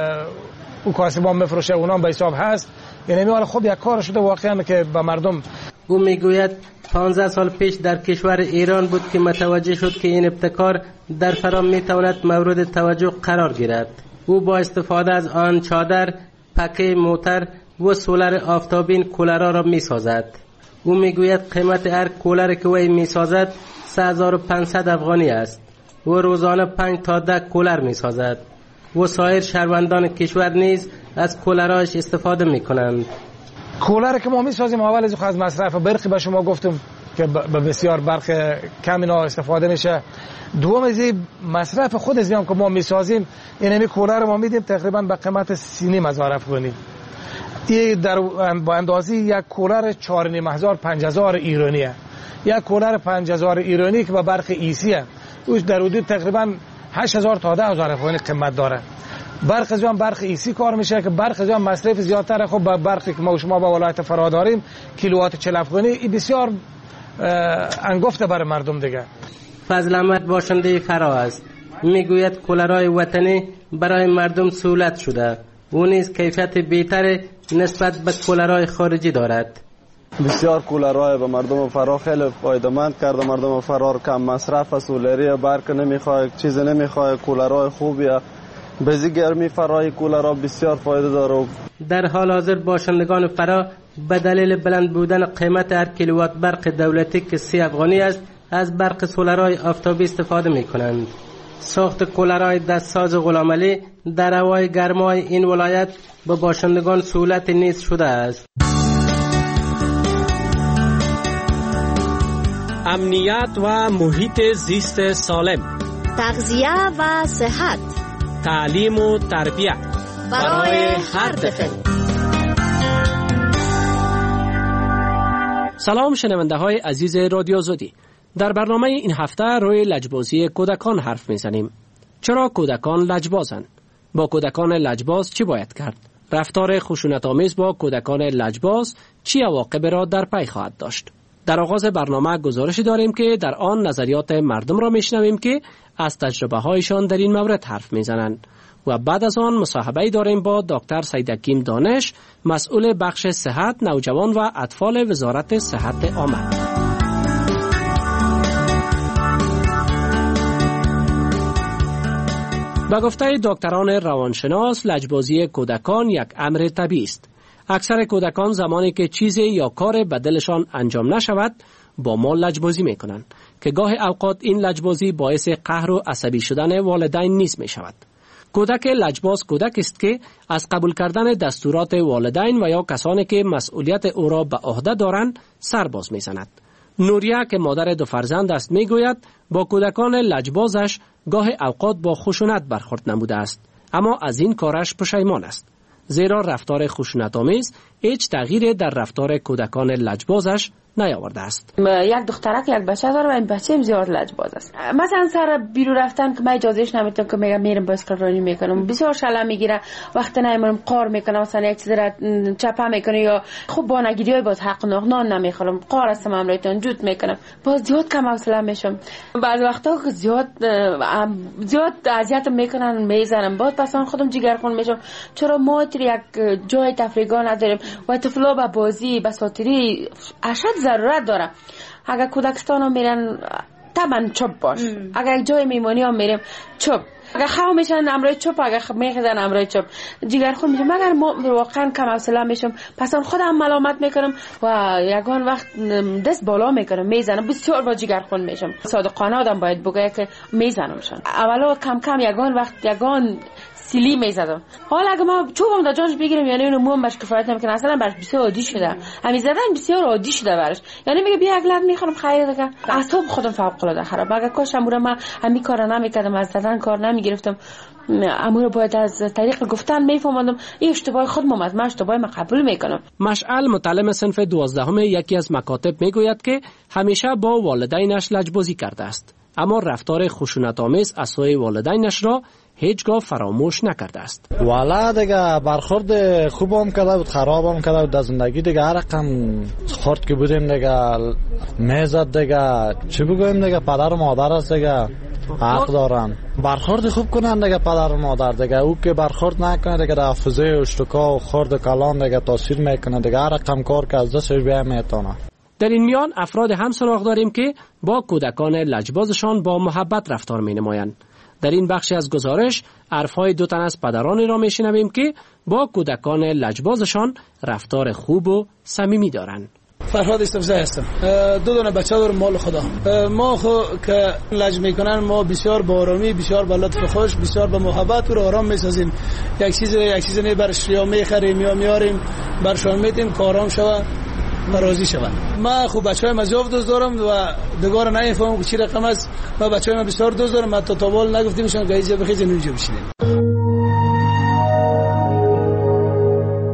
اون کاسب‌ها میفروشه، اونام به حساب هست. یعنی حالا خب یک کار شده واقعا که به مردم. او میگوید 15 سال پیش در کشور ایران بود که متوجه شد که این ابتکار در فرا میتواند مورد توجه قرار گیرد. او با استفاده از آن چادر، پکه موتر و سولر آفتابی کولرها را میسازد. او میگوید قیمت هر کولر که وی میسازد 3500 افغانی است و روزانه 5 تا 10 کولر میسازد و سایر شهروندان کشور نیز از کولرهاش استفاده میکنند. کولر که ما میسازیم اول از مصرف برقی به شما گفتم که به بسیار برق کم اینا استفاده میشه. دوم از مصرف خود از که ما میسازیم، این کولر ما میدیم تقریبا به قیمت 3,500 افغانی. این در با اندازه یک کولر 4,500 5000 ایرانیه. یک کولر 5000 ایرانی که با برق ایسیه اوش در حدود تقریبا 8000 تا 10000 افغانی قیمت داره. برق جان برق ایسی کار میشه که برق جان مصرف زیادتره. خب با برقی که ما شما با ولایت فرا داریم کیلووات 40 افغانی بسیار انگفته برای مردم دیگه. فضل احمد باشنده فرا است. میگوید کولرهای وطنی برای مردم سهولت شده. او نیز کیفیت بهتر نسبت به کولرهای خارجی دارد. بسیار کولرهای به مردم فرا خیلی فایده‌مند کرده. مردم فرا کم مصرف است، سولری برق نمیخواد، چیز نمیخواد، کولرهای خوبیه. به گرمی فرای کولرها بسیار فایده داره. در حال حاضر باشندگان فرا به دلیل بلند بودن قیمت هر کیلووات برق دولتی که 30 افغانی است از برق سولرهای آفتابی استفاده می کنند. ساخت کولرهای دستساز غلامعلی در هوای گرمای این ولایت به باشندگان سهولت نیز شده است. امنیت و محیط زیست سالم، تغذیه و صحت، تعلیم و تربیت برای هر طفل. سلام شنونده های عزیز رادیو زودی. در برنامه این هفته روی لجبازی کودکان حرف میزنیم. چرا کودکان لجبازند؟ با کودکان لجباز چی باید کرد؟ رفتار خشونت‌آمیز با کودکان لجباز چی عواقب را در پی خواهد داشت؟ در آغاز برنامه گزارشی داریم که در آن نظریات مردم را میشنویم که از تجربه هایشان در این مورد حرف میزنند و بعد از آن مصاحبه داریم با دکتر سیدکیم دانش، مسئول بخش صحت نوجوان و اطفال وزارت صحت عامه. به گفته دکتران روانشناس لجبازی کودکان یک امر طبیعی است. اکثر کودکان زمانی که چیزی یا کار به دلشان انجام نشود با ما لجبازی میکنند که گاه اوقات این لجبازی باعث قهر و عصبی شدن والدین نیز می شود. کودک لجباز کودک است که از قبول کردن دستورات والدین و یا کسانی که مسئولیت او را به عهده دارند سر باز میزند. نوریه که مادر دو فرزند است میگوید با کودکان لجبازش گاه اوقات با خشونت برخورد نموده است، اما از این کارش پشیمان است، زیرا رفتار خشونت‌آمیز هیچ تغییری در رفتار کودکان لجبازش نیاورده است. یک دخترک یک بچه داره و این بچه هم زیاد لجباز است. مثلا سر بیرون رفتن که من اجازهش نمیدم که میگم میرم بایسکل رانی میکنم، بسیار شلم میگیره، وقتی نمیرم قار میکنم، مثلا یک چیز را چپه میکنه یا خوب بانگیری باز حق نان نمیخورم، قار هستم امرایتون جوت میکنم، باز زیاد کم حوصله میشم. بعض وقتا که زیاد اذیت میکنن میزنم، باز پس خودم جگرخون میشم، چرا ما یک جای تفریحگاه نداریم و طفلا به بازی بساطری اشد ضرورت داره. اگر کودکستان ها میرن طبعا چوب باش، اگر جای میمانی ها میریم چوب، اگر خواه میشن امرای چوب، اگر میخیزن امرای چوب جگر خون میشم. اگر ما واقعا کم حوصله میشم پس خودم ملامت میکنم و یگان وقت دست بالا میکنم میزنم، بسیار با جگر خون میشم. صادقانه آدم باید بگه که میزنمشان. اولا کم کم یگان وقت یگان سیلی میزدم. حالا اگه ما چوبم در جانش بگیرم یعنی اونو موام بهش کفایت نمیکنه، اصلا برش بسیار عادی شده، همین زدن بسیار عادی شده برش. یعنی میگه بیا یک لب میخورم خیر دیگه، اعصاب خودم فوق العاده خراب. اگه کاش امورا من همین کارا نمیکردم، از زدن کار نمیگرفتم، امورا باید از طریق گفتن میفهموندم این اشتباه خودم، من اشتباه من قبول میکنم. مشعل متعلم صنف 12 یکی از مکاتب میگوید که همیشه با والدینش لجبازی کرده است، اما رفتار خشونت‌آمیز از سوی والدینش را هیچگاه فراموش نکرده است. والا دیگه برخورد خوب هم کرده بود، خراب هم کرده بود در زندگی دیگه. هر رقم خورد که بودیم دیگه میزد دیگه، چی بگویم دیگه، پدر و مادر است دیگه، حق دارن برخورد خوب کنن دیگه پدر و مادر دیگه. او که برخورد نکنه دیگه در حافظه اشتکا و خورد کلان دیگه تاثیر میکنه دیگه. هر رقم کار که از دستش بیای میتونه. در این میان افراد هم سراغ داریم که با کودکان لجبازشان با محبت رفتار می نمایند. در این بخشی از گزارش حرفهای دو تن از پدرانی را میشنویم که با کودکان لجبازشان رفتار خوب و صمیمی دارند. فرهاد استفزای هستم. دو دونه بچه دارم مال خدا. ما خو که لج میکنن ما بسیار با آرامی، بسیار با لطف خوش، بسیار با محبت و آرام میسازیم. یک چیز نه برش یا میخریم یا میاریم برشان میدیم که آرام شوه راضی شوند. ما خوب بچه‌های مزیاف دوست دارم و دگار نمیفهمم چی رقم است. ما بچه‌های ما بسیار دوست دارم، حتی تا بال نگفتیمشون که اینجا بخیزین اونجا بشینین.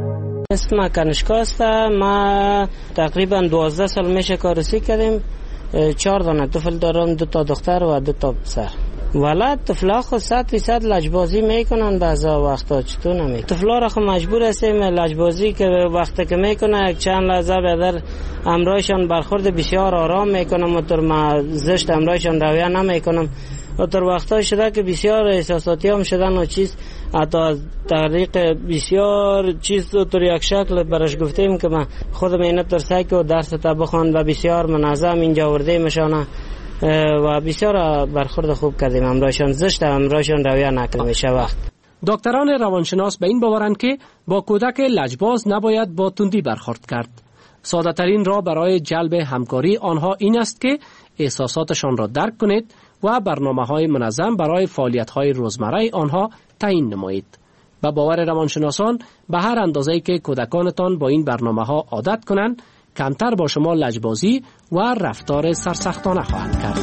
اسم کنشکا است. ما تقریبا 12 سال میشه کارسی کردیم 4 دانه طفل دارم، 2 تا دختر و 2 تا پسر. ولد طفلا خود 100% لجبازی میکنن بعضا وقتا، چطور نمیکنن طفلا را خود مجبور هستیم لجبازی که وقتی که میکنه یک چند لحظه بعد امرایشان برخورد بسیار آرام میکنم و طور زشت امرایشان رویه نمیکنم و طور وقتا شده که بسیار احساساتی هم شدن و چیز حتی از طریق بسیار چیز طور یک شکل برش گفتیم که من خودم اینه طور سعی که درس تا بخوان و بسیار منظم اینجا ورده میشانه و بسیار برخورد خوب کردیم. امرایشان زشت امرایشان رویه نکنه میشه وقت. دکتران روانشناس به این باورند که با کودک لجباز نباید با تندی برخورد کرد. ساده ترین راه برای جلب همکاری آنها این است که احساساتشان را درک کنید و برنامه‌های منظم برای فعالیت‌های روزمره آنها تعیین نمایید. با باور روانشناسان به هر اندازه‌ای که کودکانتان با این برنامه‌ها عادت کنند، کمتر با شما لجبازی و رفتار سرسختانه خواهند کرد.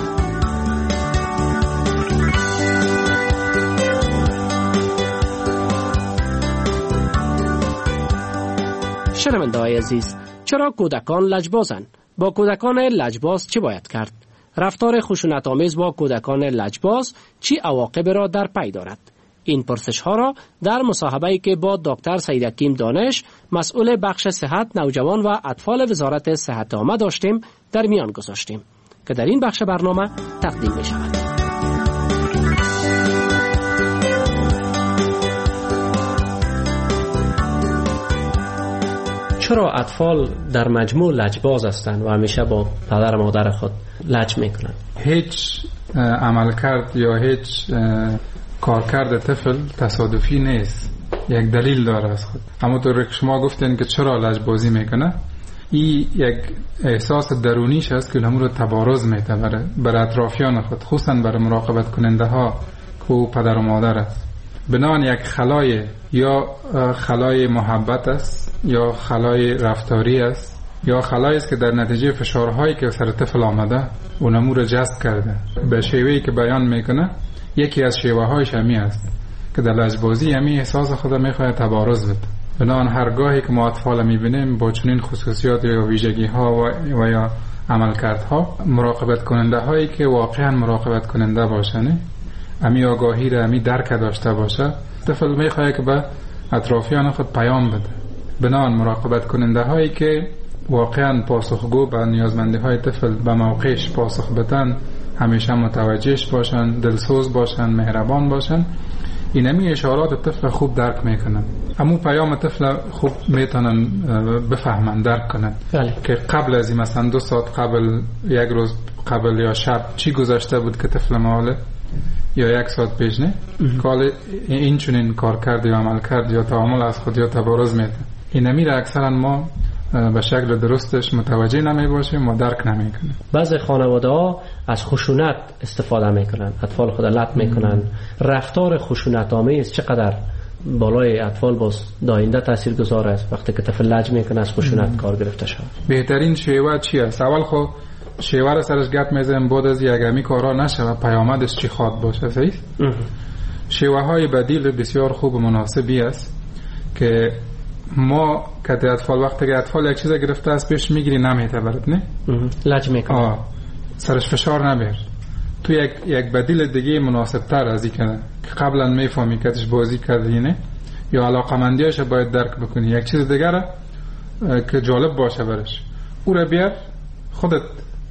شنونده‌های عزیز، چرا کودکان لجبازند؟ با کودکان لجباز چه باید کرد؟ رفتار خشونت‌آمیز با کودکان لجباز چه عواقب را در پی دارد؟ این پرسش ها را در مصاحبه‌ای که با دکتر سید حکیم دانش مسئول بخش صحت نوجوان و اطفال وزارت صحت عامه داشتیم در میان گذاشتیم که در این بخش برنامه تقدیم می شود. چرا اطفال در مجموع لجباز هستند و همیشه با پدر و مادر خود لج میکنند؟ هیچ عملکرد یا هیچ کارکرد طفل تصادفی نیست، یک دلیل داره از خود. اما طور که شما گفتین که چرا لجبازی میکنه، این یک احساس درونیش است که همون رو تبارز میده برای اطرافیان خود، خصوصا برای مراقبت کننده ها که پدر و مادر است. بنان یک خلای یا خلای محبت است یا خلای رفتاری است یا خلایی است که در نتیجه فشارهایی که سر طفل آمده اون امور جذب کرده به شیوهی که بیان میکنه. یکی از شیوه هایش همی است که در لجبازی همی احساس خود میخواد تبارز بده. بنان هرگاهی که ما اطفال میبینیم با چنین خصوصیات یا ویژگی ها و یا عملکردها، مراقبت کننده هایی که واقعا مراقبت کننده باشن، امی آگاهی را امی درک داشته باشه، طفل میخواد که به اطرافیان خود پیام بده. بنان مراقبت کننده هایی که واقعا پاسخگو به نیازمندی های طفل به موقعش پاسخ بدن، همیشه متوجهش باشن، دلسوز باشن، مهربان باشن، اینمی اشارات طفل خوب درک میکنن. همون پیام طفل خوب میتونن بفهمن، درک کنن که قبل از این مثلا 2 ساعت قبل، 1 روز قبل یا شب چی گذشته بود که طفل ماله یا 1 ساعت پیش نه کال این چنین کار کرد یا عمل کرد یا تعامل از خود یا تبارز میده. اینمی را اکثرا ما به شکل درستش متوجه نمی باشیم و درک نمی کنیم. بعضی خانواده ها از خشونت استفاده میکنن، اطفال خود لط میکنن. رفتار خشونت آمیز چقدر بالای اطفال باز داینده تاثیر گذار است وقتی که طفل لج میکنه از خشونت کار گرفته شود؟ بهترین شیوه چی است؟ اول خو شیوه را سرش گپ میزنیم، بعد از یگمی کارا نشه پیامدش چی خواد باشه. صحیح؟ شیوه های بدیل بسیار خوب و مناسبی است که ما که اطفال وقتی که اطفال یک چیز گرفته است پیش میگیری نمیته برات نه لج میکنه، سرش فشار نبیر. تو یک بدیل دیگه مناسب تر از این که قبلا میفهمی کهش بازی کردی نه یا علاقمندیش باید درک بکنی، یک چیز دیگه را که جالب باشه برش او را بیار خودت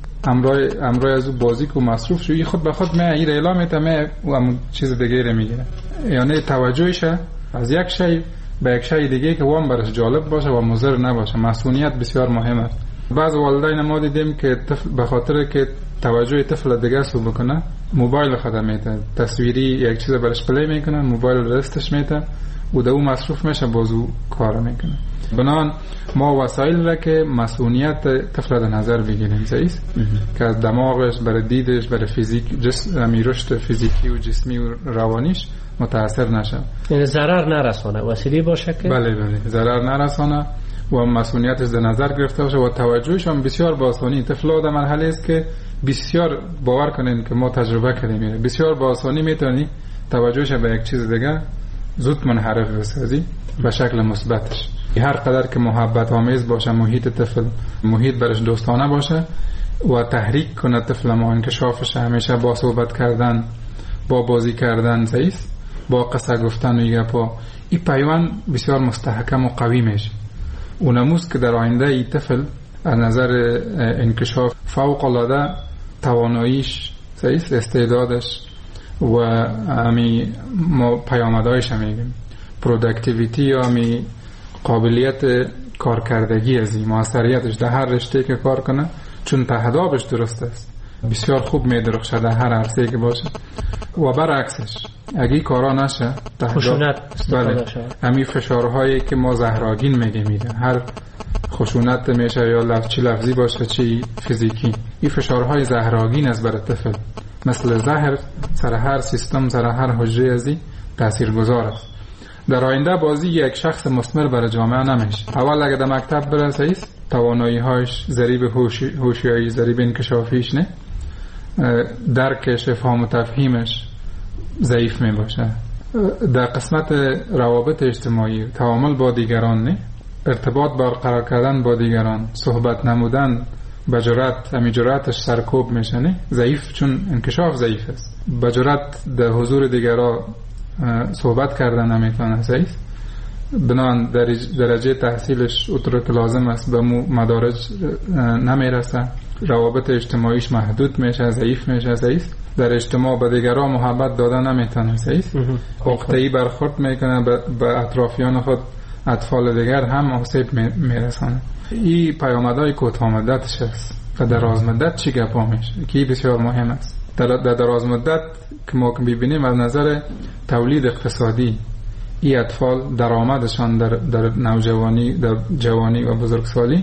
امرای از او بازی کو مصروف شوی، خود به خود من این اعلام میتم و همون چیز دیگه را میگیره. یعنی توجهش از یک شی به یک شی دیگه که وام برش جالب باشه و مضر نباشه. مسئولیت بسیار مهمه. بعض والدین ما دیدیم که طفل به خاطر که توجه طفل دیگه سو بکنه موبایل خدا میته، تصویری یک چیز برش پلی میکنه، موبایل دستش میته و دو مصروف میشه بازو کار میکنه. بنان ما وسایل را که مسئولیت طفل در نظر بگیریم که از دماغش برای دیدش برای فیزیک جسمی رشد فیزیکی و جسمی و روانیش متاثر نشه، یعنی ضرر نرسانه، وسیله باشه که بله ضرر نرسانه و مسئولیتش در نظر گرفته باشه و توجهش هم بسیار با آسانی. طفل در مرحله است که بسیار باور کنین که ما تجربه کردیم، بسیار با آسانی میتونی توجهش به یک چیز دیگه زود منحرف بسازی به شکل مثبتش. هر قدر که محبت آمیز باشه محیط طفل، محیط برش دوستانه باشه، و تحریک کنه طفل ما، انکشافش همیشه با صحبت کردن، با بازی کردن ضعیف، با قصه گفتن و گپا. این پیوند بسیار مستحکم و قوی میشه. اونموست که در آینده این طفل از نظر انکشاف فوق العاده تواناییش ضعیف، استعدادش و همی پیامدهایش میگیم پروداکتیویتی یا همی قابلیت کارکردگی از این موثریتش در هر رشته که کار کنه، چون تهدابش درست است بسیار خوب میدرخشه در هر عرصه که باشه. و برعکسش اگه کارا نشه خشونت استفاده شد، همین فشارهایی که ما زهراگین میگیم، هر خشونت میشه یا لفظی باشه چی فیزیکی، این فشارهای زهراگین از برای طفل مثل زهر سر هر سیستم، سر هر حجره ازی تاثیرگذار است. در آینده بازی یک شخص مثمر برای جامعه نمیشه. اول اگه در مکتب بره توانایی هاش ضریب هوشیاری، ضریب انکشافیش نه، درکش، فهم و تفهیمش ضعیف می باشه. در قسمت روابط اجتماعی، تعامل با دیگران نه، ارتباط برقرار کردن با دیگران، صحبت نمودن به جرأت، همین جرأتش سرکوب میشه نه، ضعیف، چون انکشاف ضعیف است. به جرأت در حضور دیگران صحبت کردن نمیتونه، ضعیف. بنان درجه تحصیلش اونطور که لازم است به مدارج نمیرسه، روابط اجتماعیش محدود میشه، ضعیف میشه، ضعیف. در اجتماع به دیگران محبت دادن نمیتونه، ضعیف. عقده‌ای برخورد میکنه به اطرافیان خود، اطفال دیگر هم آسیب میرسانه. این پیامدهای کوتاه مدتش است. و دراز مدت چی گپا میشه که بسیار مهم است. در دراز مدت که ما ببینیم از نظر تولید اقتصادی، این اطفال درآمدشان در نوجوانی، در جوانی و بزرگسالی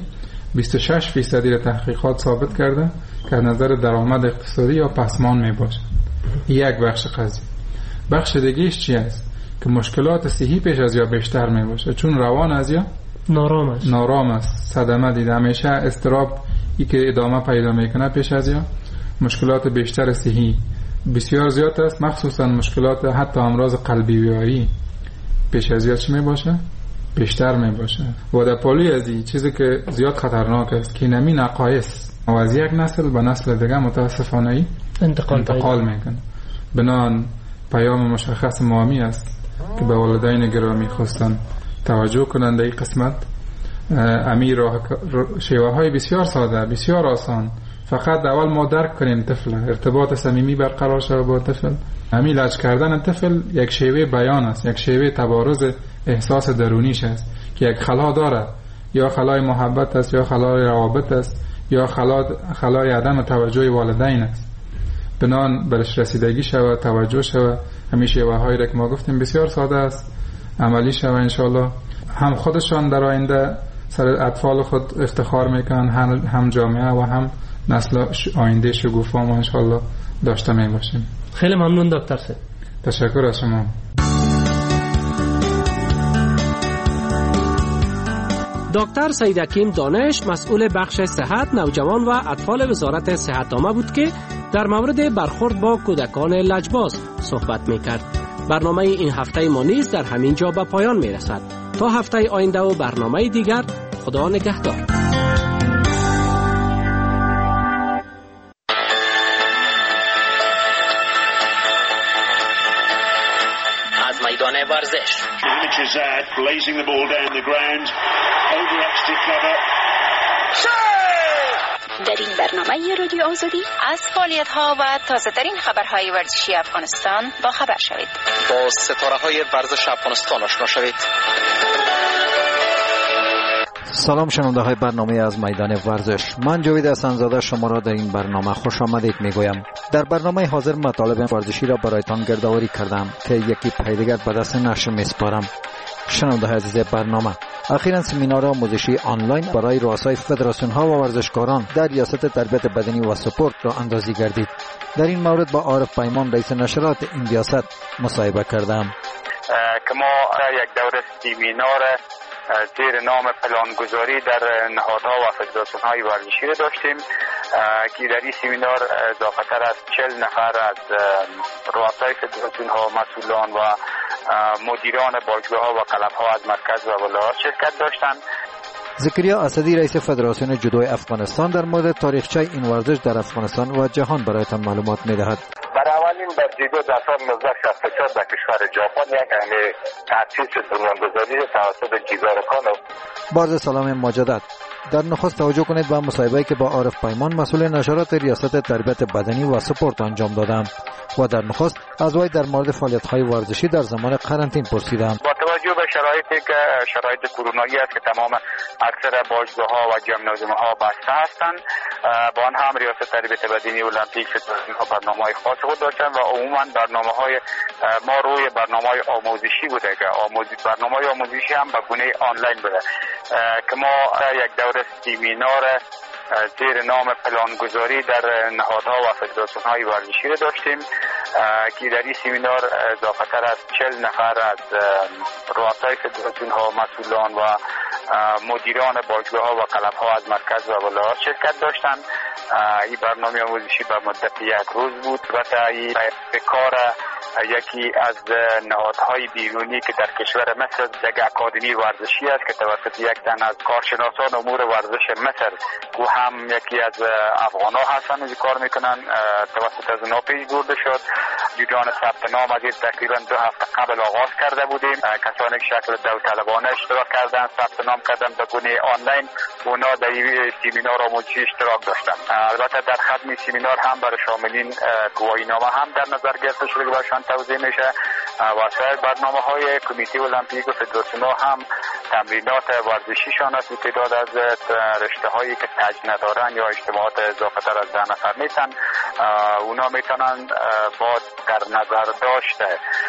26% تحقیقات ثابت کرده که از نظر درآمد اقتصادی یا پسمان می باشه. یک بخش قضیه. بخش دیگهش چی است؟ که مشکلات صحی پیش از یا بیشتر می باشه، چون روان از یا نارام است، صدمه دیده، همیشه استراب ای که ادامه پیدا میکنه پیش از یا مشکلات بیشتر صحی بسیار زیاد است، مخصوصا مشکلات حتی امراض قلبی بیاری پیش از یا چی می باشه؟ بیشتر می باشه. و در پالی از این چیزی که زیاد خطرناک است که نمی نقایص و از یک نسل به نسل دیگه متاسفانه ای انتقال میکنه. بنان پیام مشخص مامی است که به والدین گرامی خواستن توجه کنند این قسمت. امیر شیوه های بسیار ساده، بسیار آسان، فقط اول ما درک کنیم طفل، ارتباط صمیمی برقرار شود با طفل. همین لج کردن طفل یک شیوه بیان است، یک شیوه تبارز احساس درونیش است که یک خلا داره، یا خلای محبت است، یا خلای روابط است، یا خلای عدم توجه والدین است. بنان برش رسیدگی شود، توجه شود. همین شیوه هایی را که ما گفتیم بسیار ساده است، عملی شود. انشالله هم خودشان در آینده سر اطفال خود افتخار میکنن، هم جامعه و هم نسل آینده شگوفا ما انشالله داشته می باشیم. خیلی ممنون دکتر سید. تشکر از شما. دکتر سید حکیم دانش، مسئول بخش صحت نوجوان و اطفال وزارت صحت عامه بود که در مورد برخورد با کودکان لجباز صحبت میکرد. برنامه این هفته ما نیز در همین جا به پایان میرسد. تا هفته آینده و برنامه دیگر، خدا نگهدار. از میدان ورزش blazing the ball down the ground over extra cover. در این برنامه رادیو آزادی از فعالیت‌ها و تازه‌ترین خبرهای ورزشی افغانستان با خبر شوید. با ستاره‌های ورزش افغانستان آشنا شوید. سلام شنونده های برنامه از میدان ورزش، من جاوید حسن‌زاده شما را در این برنامه خوش آمدید میگویم. در برنامه حاضر مطالب ورزشی را برایتان گردآوری کردم که یکی پای دیگر به دست نشر میسپارم. شنونده های عزیز برنامه، اخیراً سمینار آموزشی آنلاین برای رؤسای فدراسیون ها و ورزشکاران در ریاست تربیت بدنی و سپورت را اندازی گردید. در این مورد با عارف پیمان رئیس نشرات این ریاست مصاحبه کردم. که ما یک دوره سمینار زیر نام پلانگذاری در نهادها و فدراسیون های ورزشی را داشتیم که در این سمینار اضافتر از 40 نفر از رؤسای فدراسیون ها، مسئولان و مدیران باشگاه ها و کلب ها از مرکز و ولایات شرکت داشتند. زکریا اسدی رئیس فدراسیون جودوی افغانستان در مورد تاریخچه این ورزش در افغانستان و جهان برایتان معلومات می‌دهد. برای اولین بار جودو در سال 1964 در کشور ژاپن یک عمل تأسیس بنیانگذاری توسط جیگارو کانو. باز سلام مجدد. در نخست توجه کنید به مصاحبه‌ای که با عارف پیمان مسئول نشرات ریاست تربیت بدنی و سپورت انجام دادم و در نخست از وی در مورد فعالیت‌های ورزشی در زمان قرنطینه پرسیدم. با توجه به شرایطی که شرایط کرونایی است که تمام اکثر باشگاه‌ها و جیمنازیوم‌ها بسته هستند، با آن هم ریاست تربیت بدنی المپیک فدراسیون برنامه‌های خاص خود داشتند و عموما برنامه‌های ما روی برنامه‌های آموزشی بوده که برنامه‌های آموزشی هم به گونه آنلاین بوده که ما یک دوره سیمینار زیر نام پلانگذاری در نهادها و فدراسیون‌های ورزشی را داشتیم که در این سیمینار اضافتر از 40 نفر از رؤسای فدراسیون‌ها، مسئولان و مدیران باشگاه‌ها و کلب‌ها از مرکز و ولایات شرکت داشتند. این برنامه آموزشی به مدت یک روز بود و این کار یکی از نهادهای بیرونی که در کشور مصر یک اکادمی ورزشی است که توسط یک تن از کارشناسان امور ورزش مصر او هم یکی از افغان‌ها هستند و کار میکنن توسط از اونا پیش برده شد. جریان ثبت نام از این تقریبا 2 هفته قبل آغاز کرده بودیم. کسانی که شکل داوطلبانه اشتراک کردن، ثبت نام کردن به گونه آنلاین، اونا در این سیمینار آموزشی اشتراک داشتن. البته در ختم سیمینار هم برای شاملین گواهینامه هم در نظر گرفته شده که برشان توضیح میشه و سایر برنامه‌های کمیته المپیک و فدراسیون هم تمرینات ورزشیشان است. تعداد از رشته‌هایی که تاج ندارن یا اجتماعات اضافتر از 10 نفر نیستن، اونا میتونن با در نظر داشته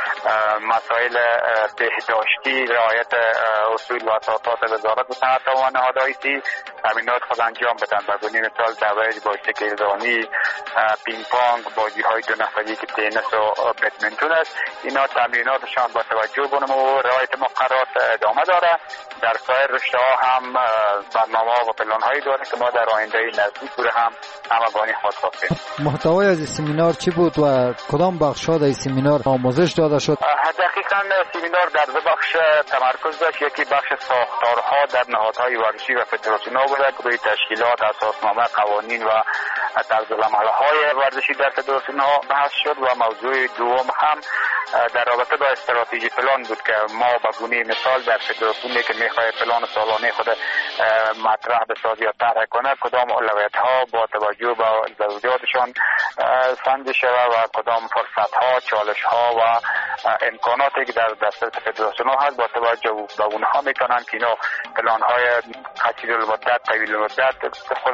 مسائل بهداشتی، رعایت اصول و اساسات وزارت صحت و نهادهای تمرینات خود انجام بدن. به گونه مثال دوید، باشتک ایرانی، پینگ پونگ، بازی‌های 2 نفری که تنیس و بدمنتون است، اینا تمریناتشان با توجه به نمو رعایت مقررات ادامه داره. در سایر رشته‌ها هم برنامه‌ها و پلان‌هایی داره که ما در آینده نزدیک هم همگانی خود ساختیم. محتوای از این سمینار چی بود و کدام بخش‌ها در این سمینار آموزش داده شد؟ دقیقاً سمینار در 2 بخش تمرکز داشت. یکی بخش ساختارها در نهادهای ورزشی و فدراسیون‌ها بود که روی تشکیلات، اساسنامه، قوانین و طرزالعمل‌های ورزشی در فدراسیون‌ها بحث شد و موضوع دوم هم در رابطه با استراتژی پلان بود که ما به گونه مثال در فدراسیونی که می‌خواد پلان سالانه خود مطرح بسازی یا طرح کنه، کدام اولویت‌ها با توجه به ضروریاتشان سنجش شود و کدام فرصت‌ها، چالش‌ها و امکاناتی که در دسترس فدراسیون‌ها هست با توجه به اونها می‌تونن که اینا پلان‌های قصیر المدت، طویل المدت خود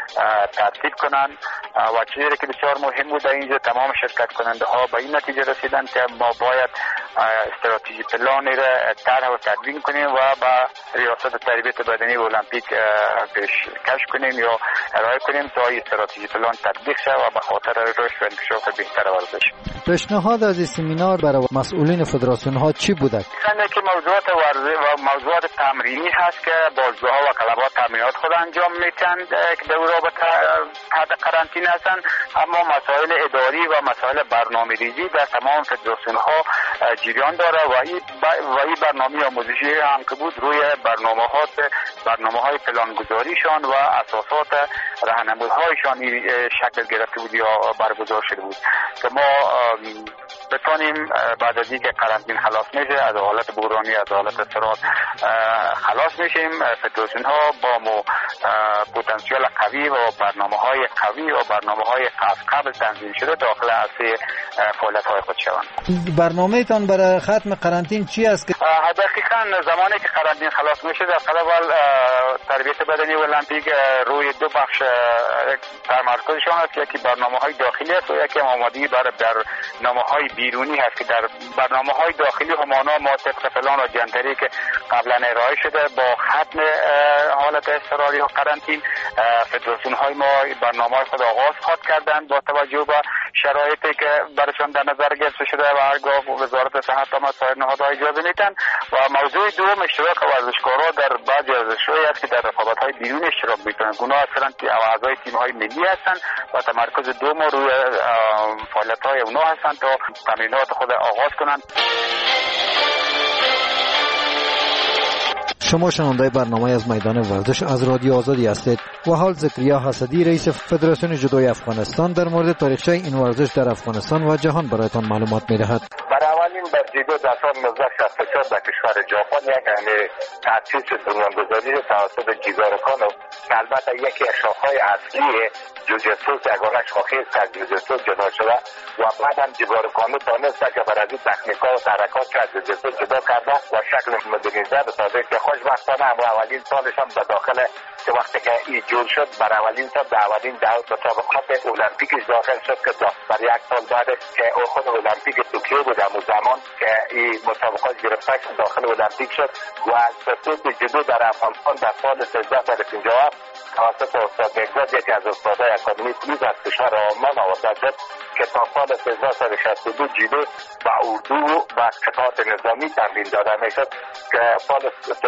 ترتیب کنن و چیزی که بسیار مهم بود اینجا تمام شرکت کننده ها به این نتیجه رسیدن که ما باید استراتژی پلانی را طرح و تدوین کنیم و با ریاست تربیت بدنی و المپیک پیشکش کنیم یا ارائه کنیم تا این استراتژی پلان تطبیق شود و به خاطر رشد و انکشاف بهتر ورزش. پیشنهاد از این سمینار برای مسئولین فدراسیون ها چی بوده؟ که موضوعات ورزشی و موضوعات تمرینی هست که باشگاه‌ها و کلب‌ها تمرینات خود انجام میدن که در رابطه تحت قرنطینه هستن، اما مسائل اداری و مسائل برنامه‌ریزی در تمام فدراسیون‌ها جریان داره و این برنامه آموزشی هم که بود روی برنامه‌های پلانگذاریشان و اساسات راهنمایی‌هایشان شکل گرفته بود یا برگزار شده بود که ما بتونیم بعد از اینکه قرنطینه خلاص میشه از حالت بحرانی، از حالت اضطراب خلاص میشیم، فدراسیون‌ها با پتانسیل قوی و برنامه‌های قوی و برنامه‌های قبل تنظیم شده داخل عرصه فعالیت‌های خود شوند. برنامه‌تان برای ختم قرنطینه چی است که دقیقاً زمانی که قرنطینه خلاص میشه در اول تربیت بدنی و المپیک روی 2 بخش تمرکزشان است، یکی برنامه‌های داخلی است و یکی آمادگی برای برنامه‌های بیرونی هست که در برنامه‌های داخلی همانا ما طبق پلان و جنتری که قبلا ارائه شده با ختم حالت اضطراری و قرنطینه فدراسیون‌های ما برنامه‌های خود آغاز کردند با توجه به شرایطی که برشان در نظر گرفته شده و هرگاه وزارت صحت و سایر نهادها اجازه میدن. و موضوع دوم اشتراک ورزشکاران در بعضی ورزش‌هایی است که در رقابت‌های بیرون اشتراک می‌کنند. اونا اصلا اعضای تیم‌های ملی هستند و تمرکز دوم روی فعالیت‌های اونا هستند تا تمرینات خود آغاز کنند. شما شنونده برنامه از میدان ورزش از رادیو آزادی هستید و حال زکریا حسدی رئیس فدراسیون جودوی افغانستان در مورد تاریخچه این ورزش در افغانستان و جهان برایتان معلومات می‌دهد. برای اولین بار جودو در سال 1964 در کشور ژاپن یک تأسیس بنیانگذاری توسط جیگاروکان که البته یکی از شاخه‌های اصلی جوجیتسو یگانه شاخه است از جوجیتسو جدا شده و بعدم جیگاروکان تانسته که بر از این تکنیک‌ها و حرکات که از جوجیتسو جدا کرده و شکل مدرنیزه بسازه که خوشبختانه هم اولین سالش هم به داخل که وقتی که این جور شد بر اولین سال در اولین دور مسابقات المپیکش داخل شد که بر یک سال بعد که خود المپیک توکیو بود در زمان که این مسابقات گرفته شد داخل المپیک شد و از خصوص جودو در افغانستان در سال 1357 توسط استاد مقداد یکی از استادای اکادمی پلیس از کشور آلمان آورده شد که تا سال 1362 جودو و اردو و قطعات نظامی تمرین داده میشد که سال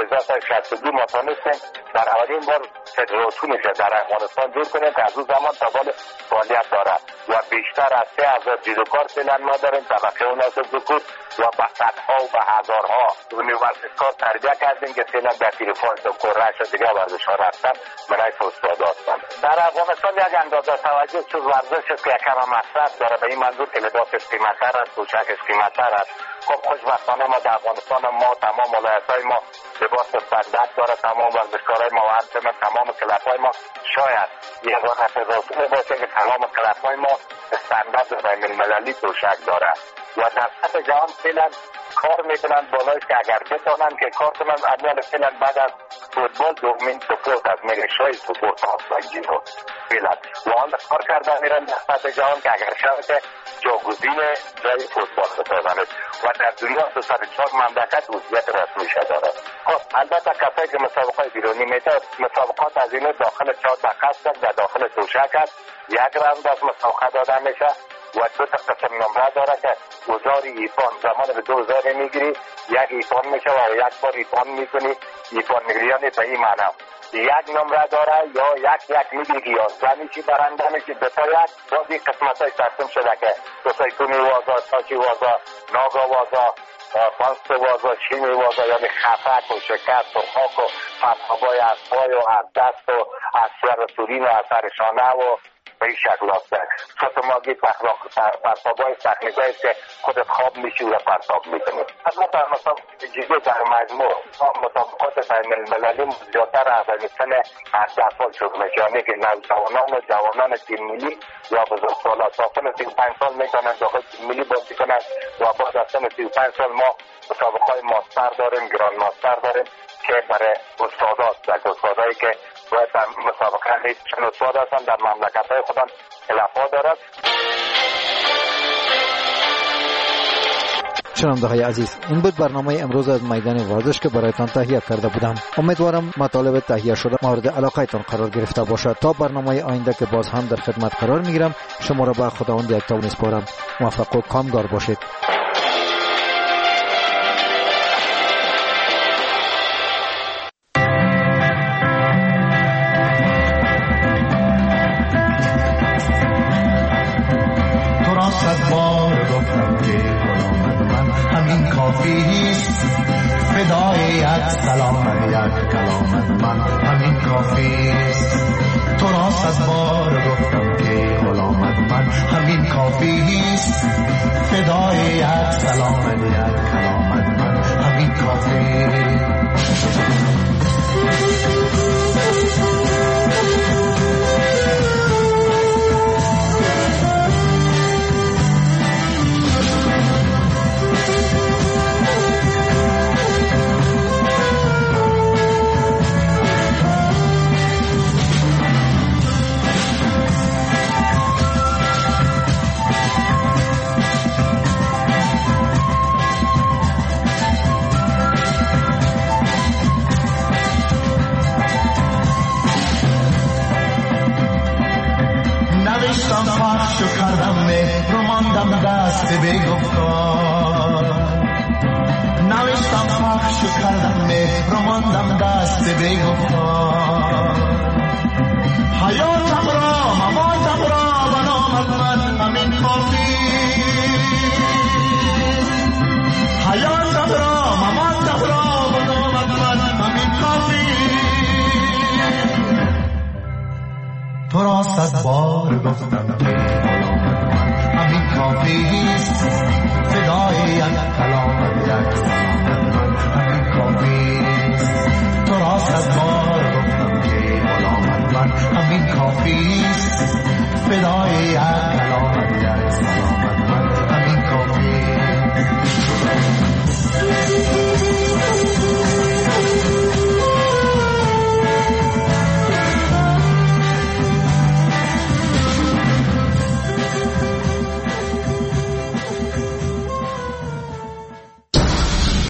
1362 ما تانستیم در اولین بار فدراسیونش در افغانستان جور کنیم که از اون زمان تا بال فعالیت دارد و بیشتر از 3000 جودوکار فعلا ما داریم طبقه مناسب ذکر و به صدها و به هزارها ورزشکار تربیت کردیم که فعلا در تلفن و کره‌اش و دیگه ورزش‌ها رفتن برای استادات هستند. در افغانستان یک اندازه توجه شد ورزش است که کم مصرف داره به این منظور که لباسش قیمت‌تر است، پوشاکش قیمت‌تر است. خب خوشبختانه ما در افغانستان ما تمام ولایت‌های ما لباس استاندارد داره، تمام ورزشکارای ما و همچنین تمام کلب‌های ما شاید یگانه فدراسیون باشه که تمام کلب‌های ما استاندارد بین‌المللی پوشاک داره و در سطح جهان فعلا کار میکنن بالای که اگر بتونن که کار کنن اول فعلا بعد از فوتبال دومین سپورت از ملیشای سپورت آسمانجی رو فعلا و حال کار کردن میرن در سطح جهان که اگر شود جاگزین جای فوتبال بسازند و در دنیا 204 مملکت عضویت رسمی داره. خب البته کسایی که مسابقات بیرونی میده مسابقات از اینو داخل 4 دقیقه است در داخل توشک است یک راند از مسابقه داده میشه و 2 تا قسم نمره داره که 2000 ایفان زمان به 2000 میگیری یک ایفان میشه و یک بار ایفان میکنی ایفان میگیری یعنی به این معنا یک نمره داره یا یک میگیری که 11 میشی برنده میشی 2 تا یک باز این قسمت های تقسیم شده که 2 تا کنی وازا تاچی وازا ناگا وازا پانست وازا شیمی وازا یعنی خفک و شکست و خاک و فتحابای از پای و از دست و از سر سورین و از سر شانه و به این شکل هسته صوت ماگی پرتابای تکنیکایی که خودت خواب میشی و پرتاب میکنی. البته مسابقات جودو در مجموع مسابقات بین المللی زیادتر از سن 18 سال شروع میشه یعنی که نوجوانان و جوانان تیم ملی یا بزرگسالان تا سن 35 سال میتونن داخل تیم ملی بازی کنن و بعد از سن 35 سال ما مسابقات ماستر داریم گراند ماستر داریم که برای استادات و استادایی که باید مسابقه نیست چون استاد هستن در مملکت های خودم خلافا دارد. شنونده های عزیز این بود برنامه امروز از میدان ورزش که برایتان تهیه کرده بودم. امیدوارم مطالب تهیه شده مورد علاقه تان قرار گرفته باشد. تا برنامه آینده که باز هم در خدمت قرار میگیرم شما را به خداوند یکتا میسپارم. موفق و کامگار باشید. سلام یک کلامت من همین کافیست تو را صد بار گفتم که غلامت من همین کافیست فدای یک سلام یک کلامت من همین کافیست پخشو کردم مهر و ماندم دست بیگفتار نوشتم پخشو کردم مهر و ماندم دست بیگفتار حیاتم را مماتم را بنامت من همین کافی حیاتم را مماتم را بنامت من همین 100 بار گفتم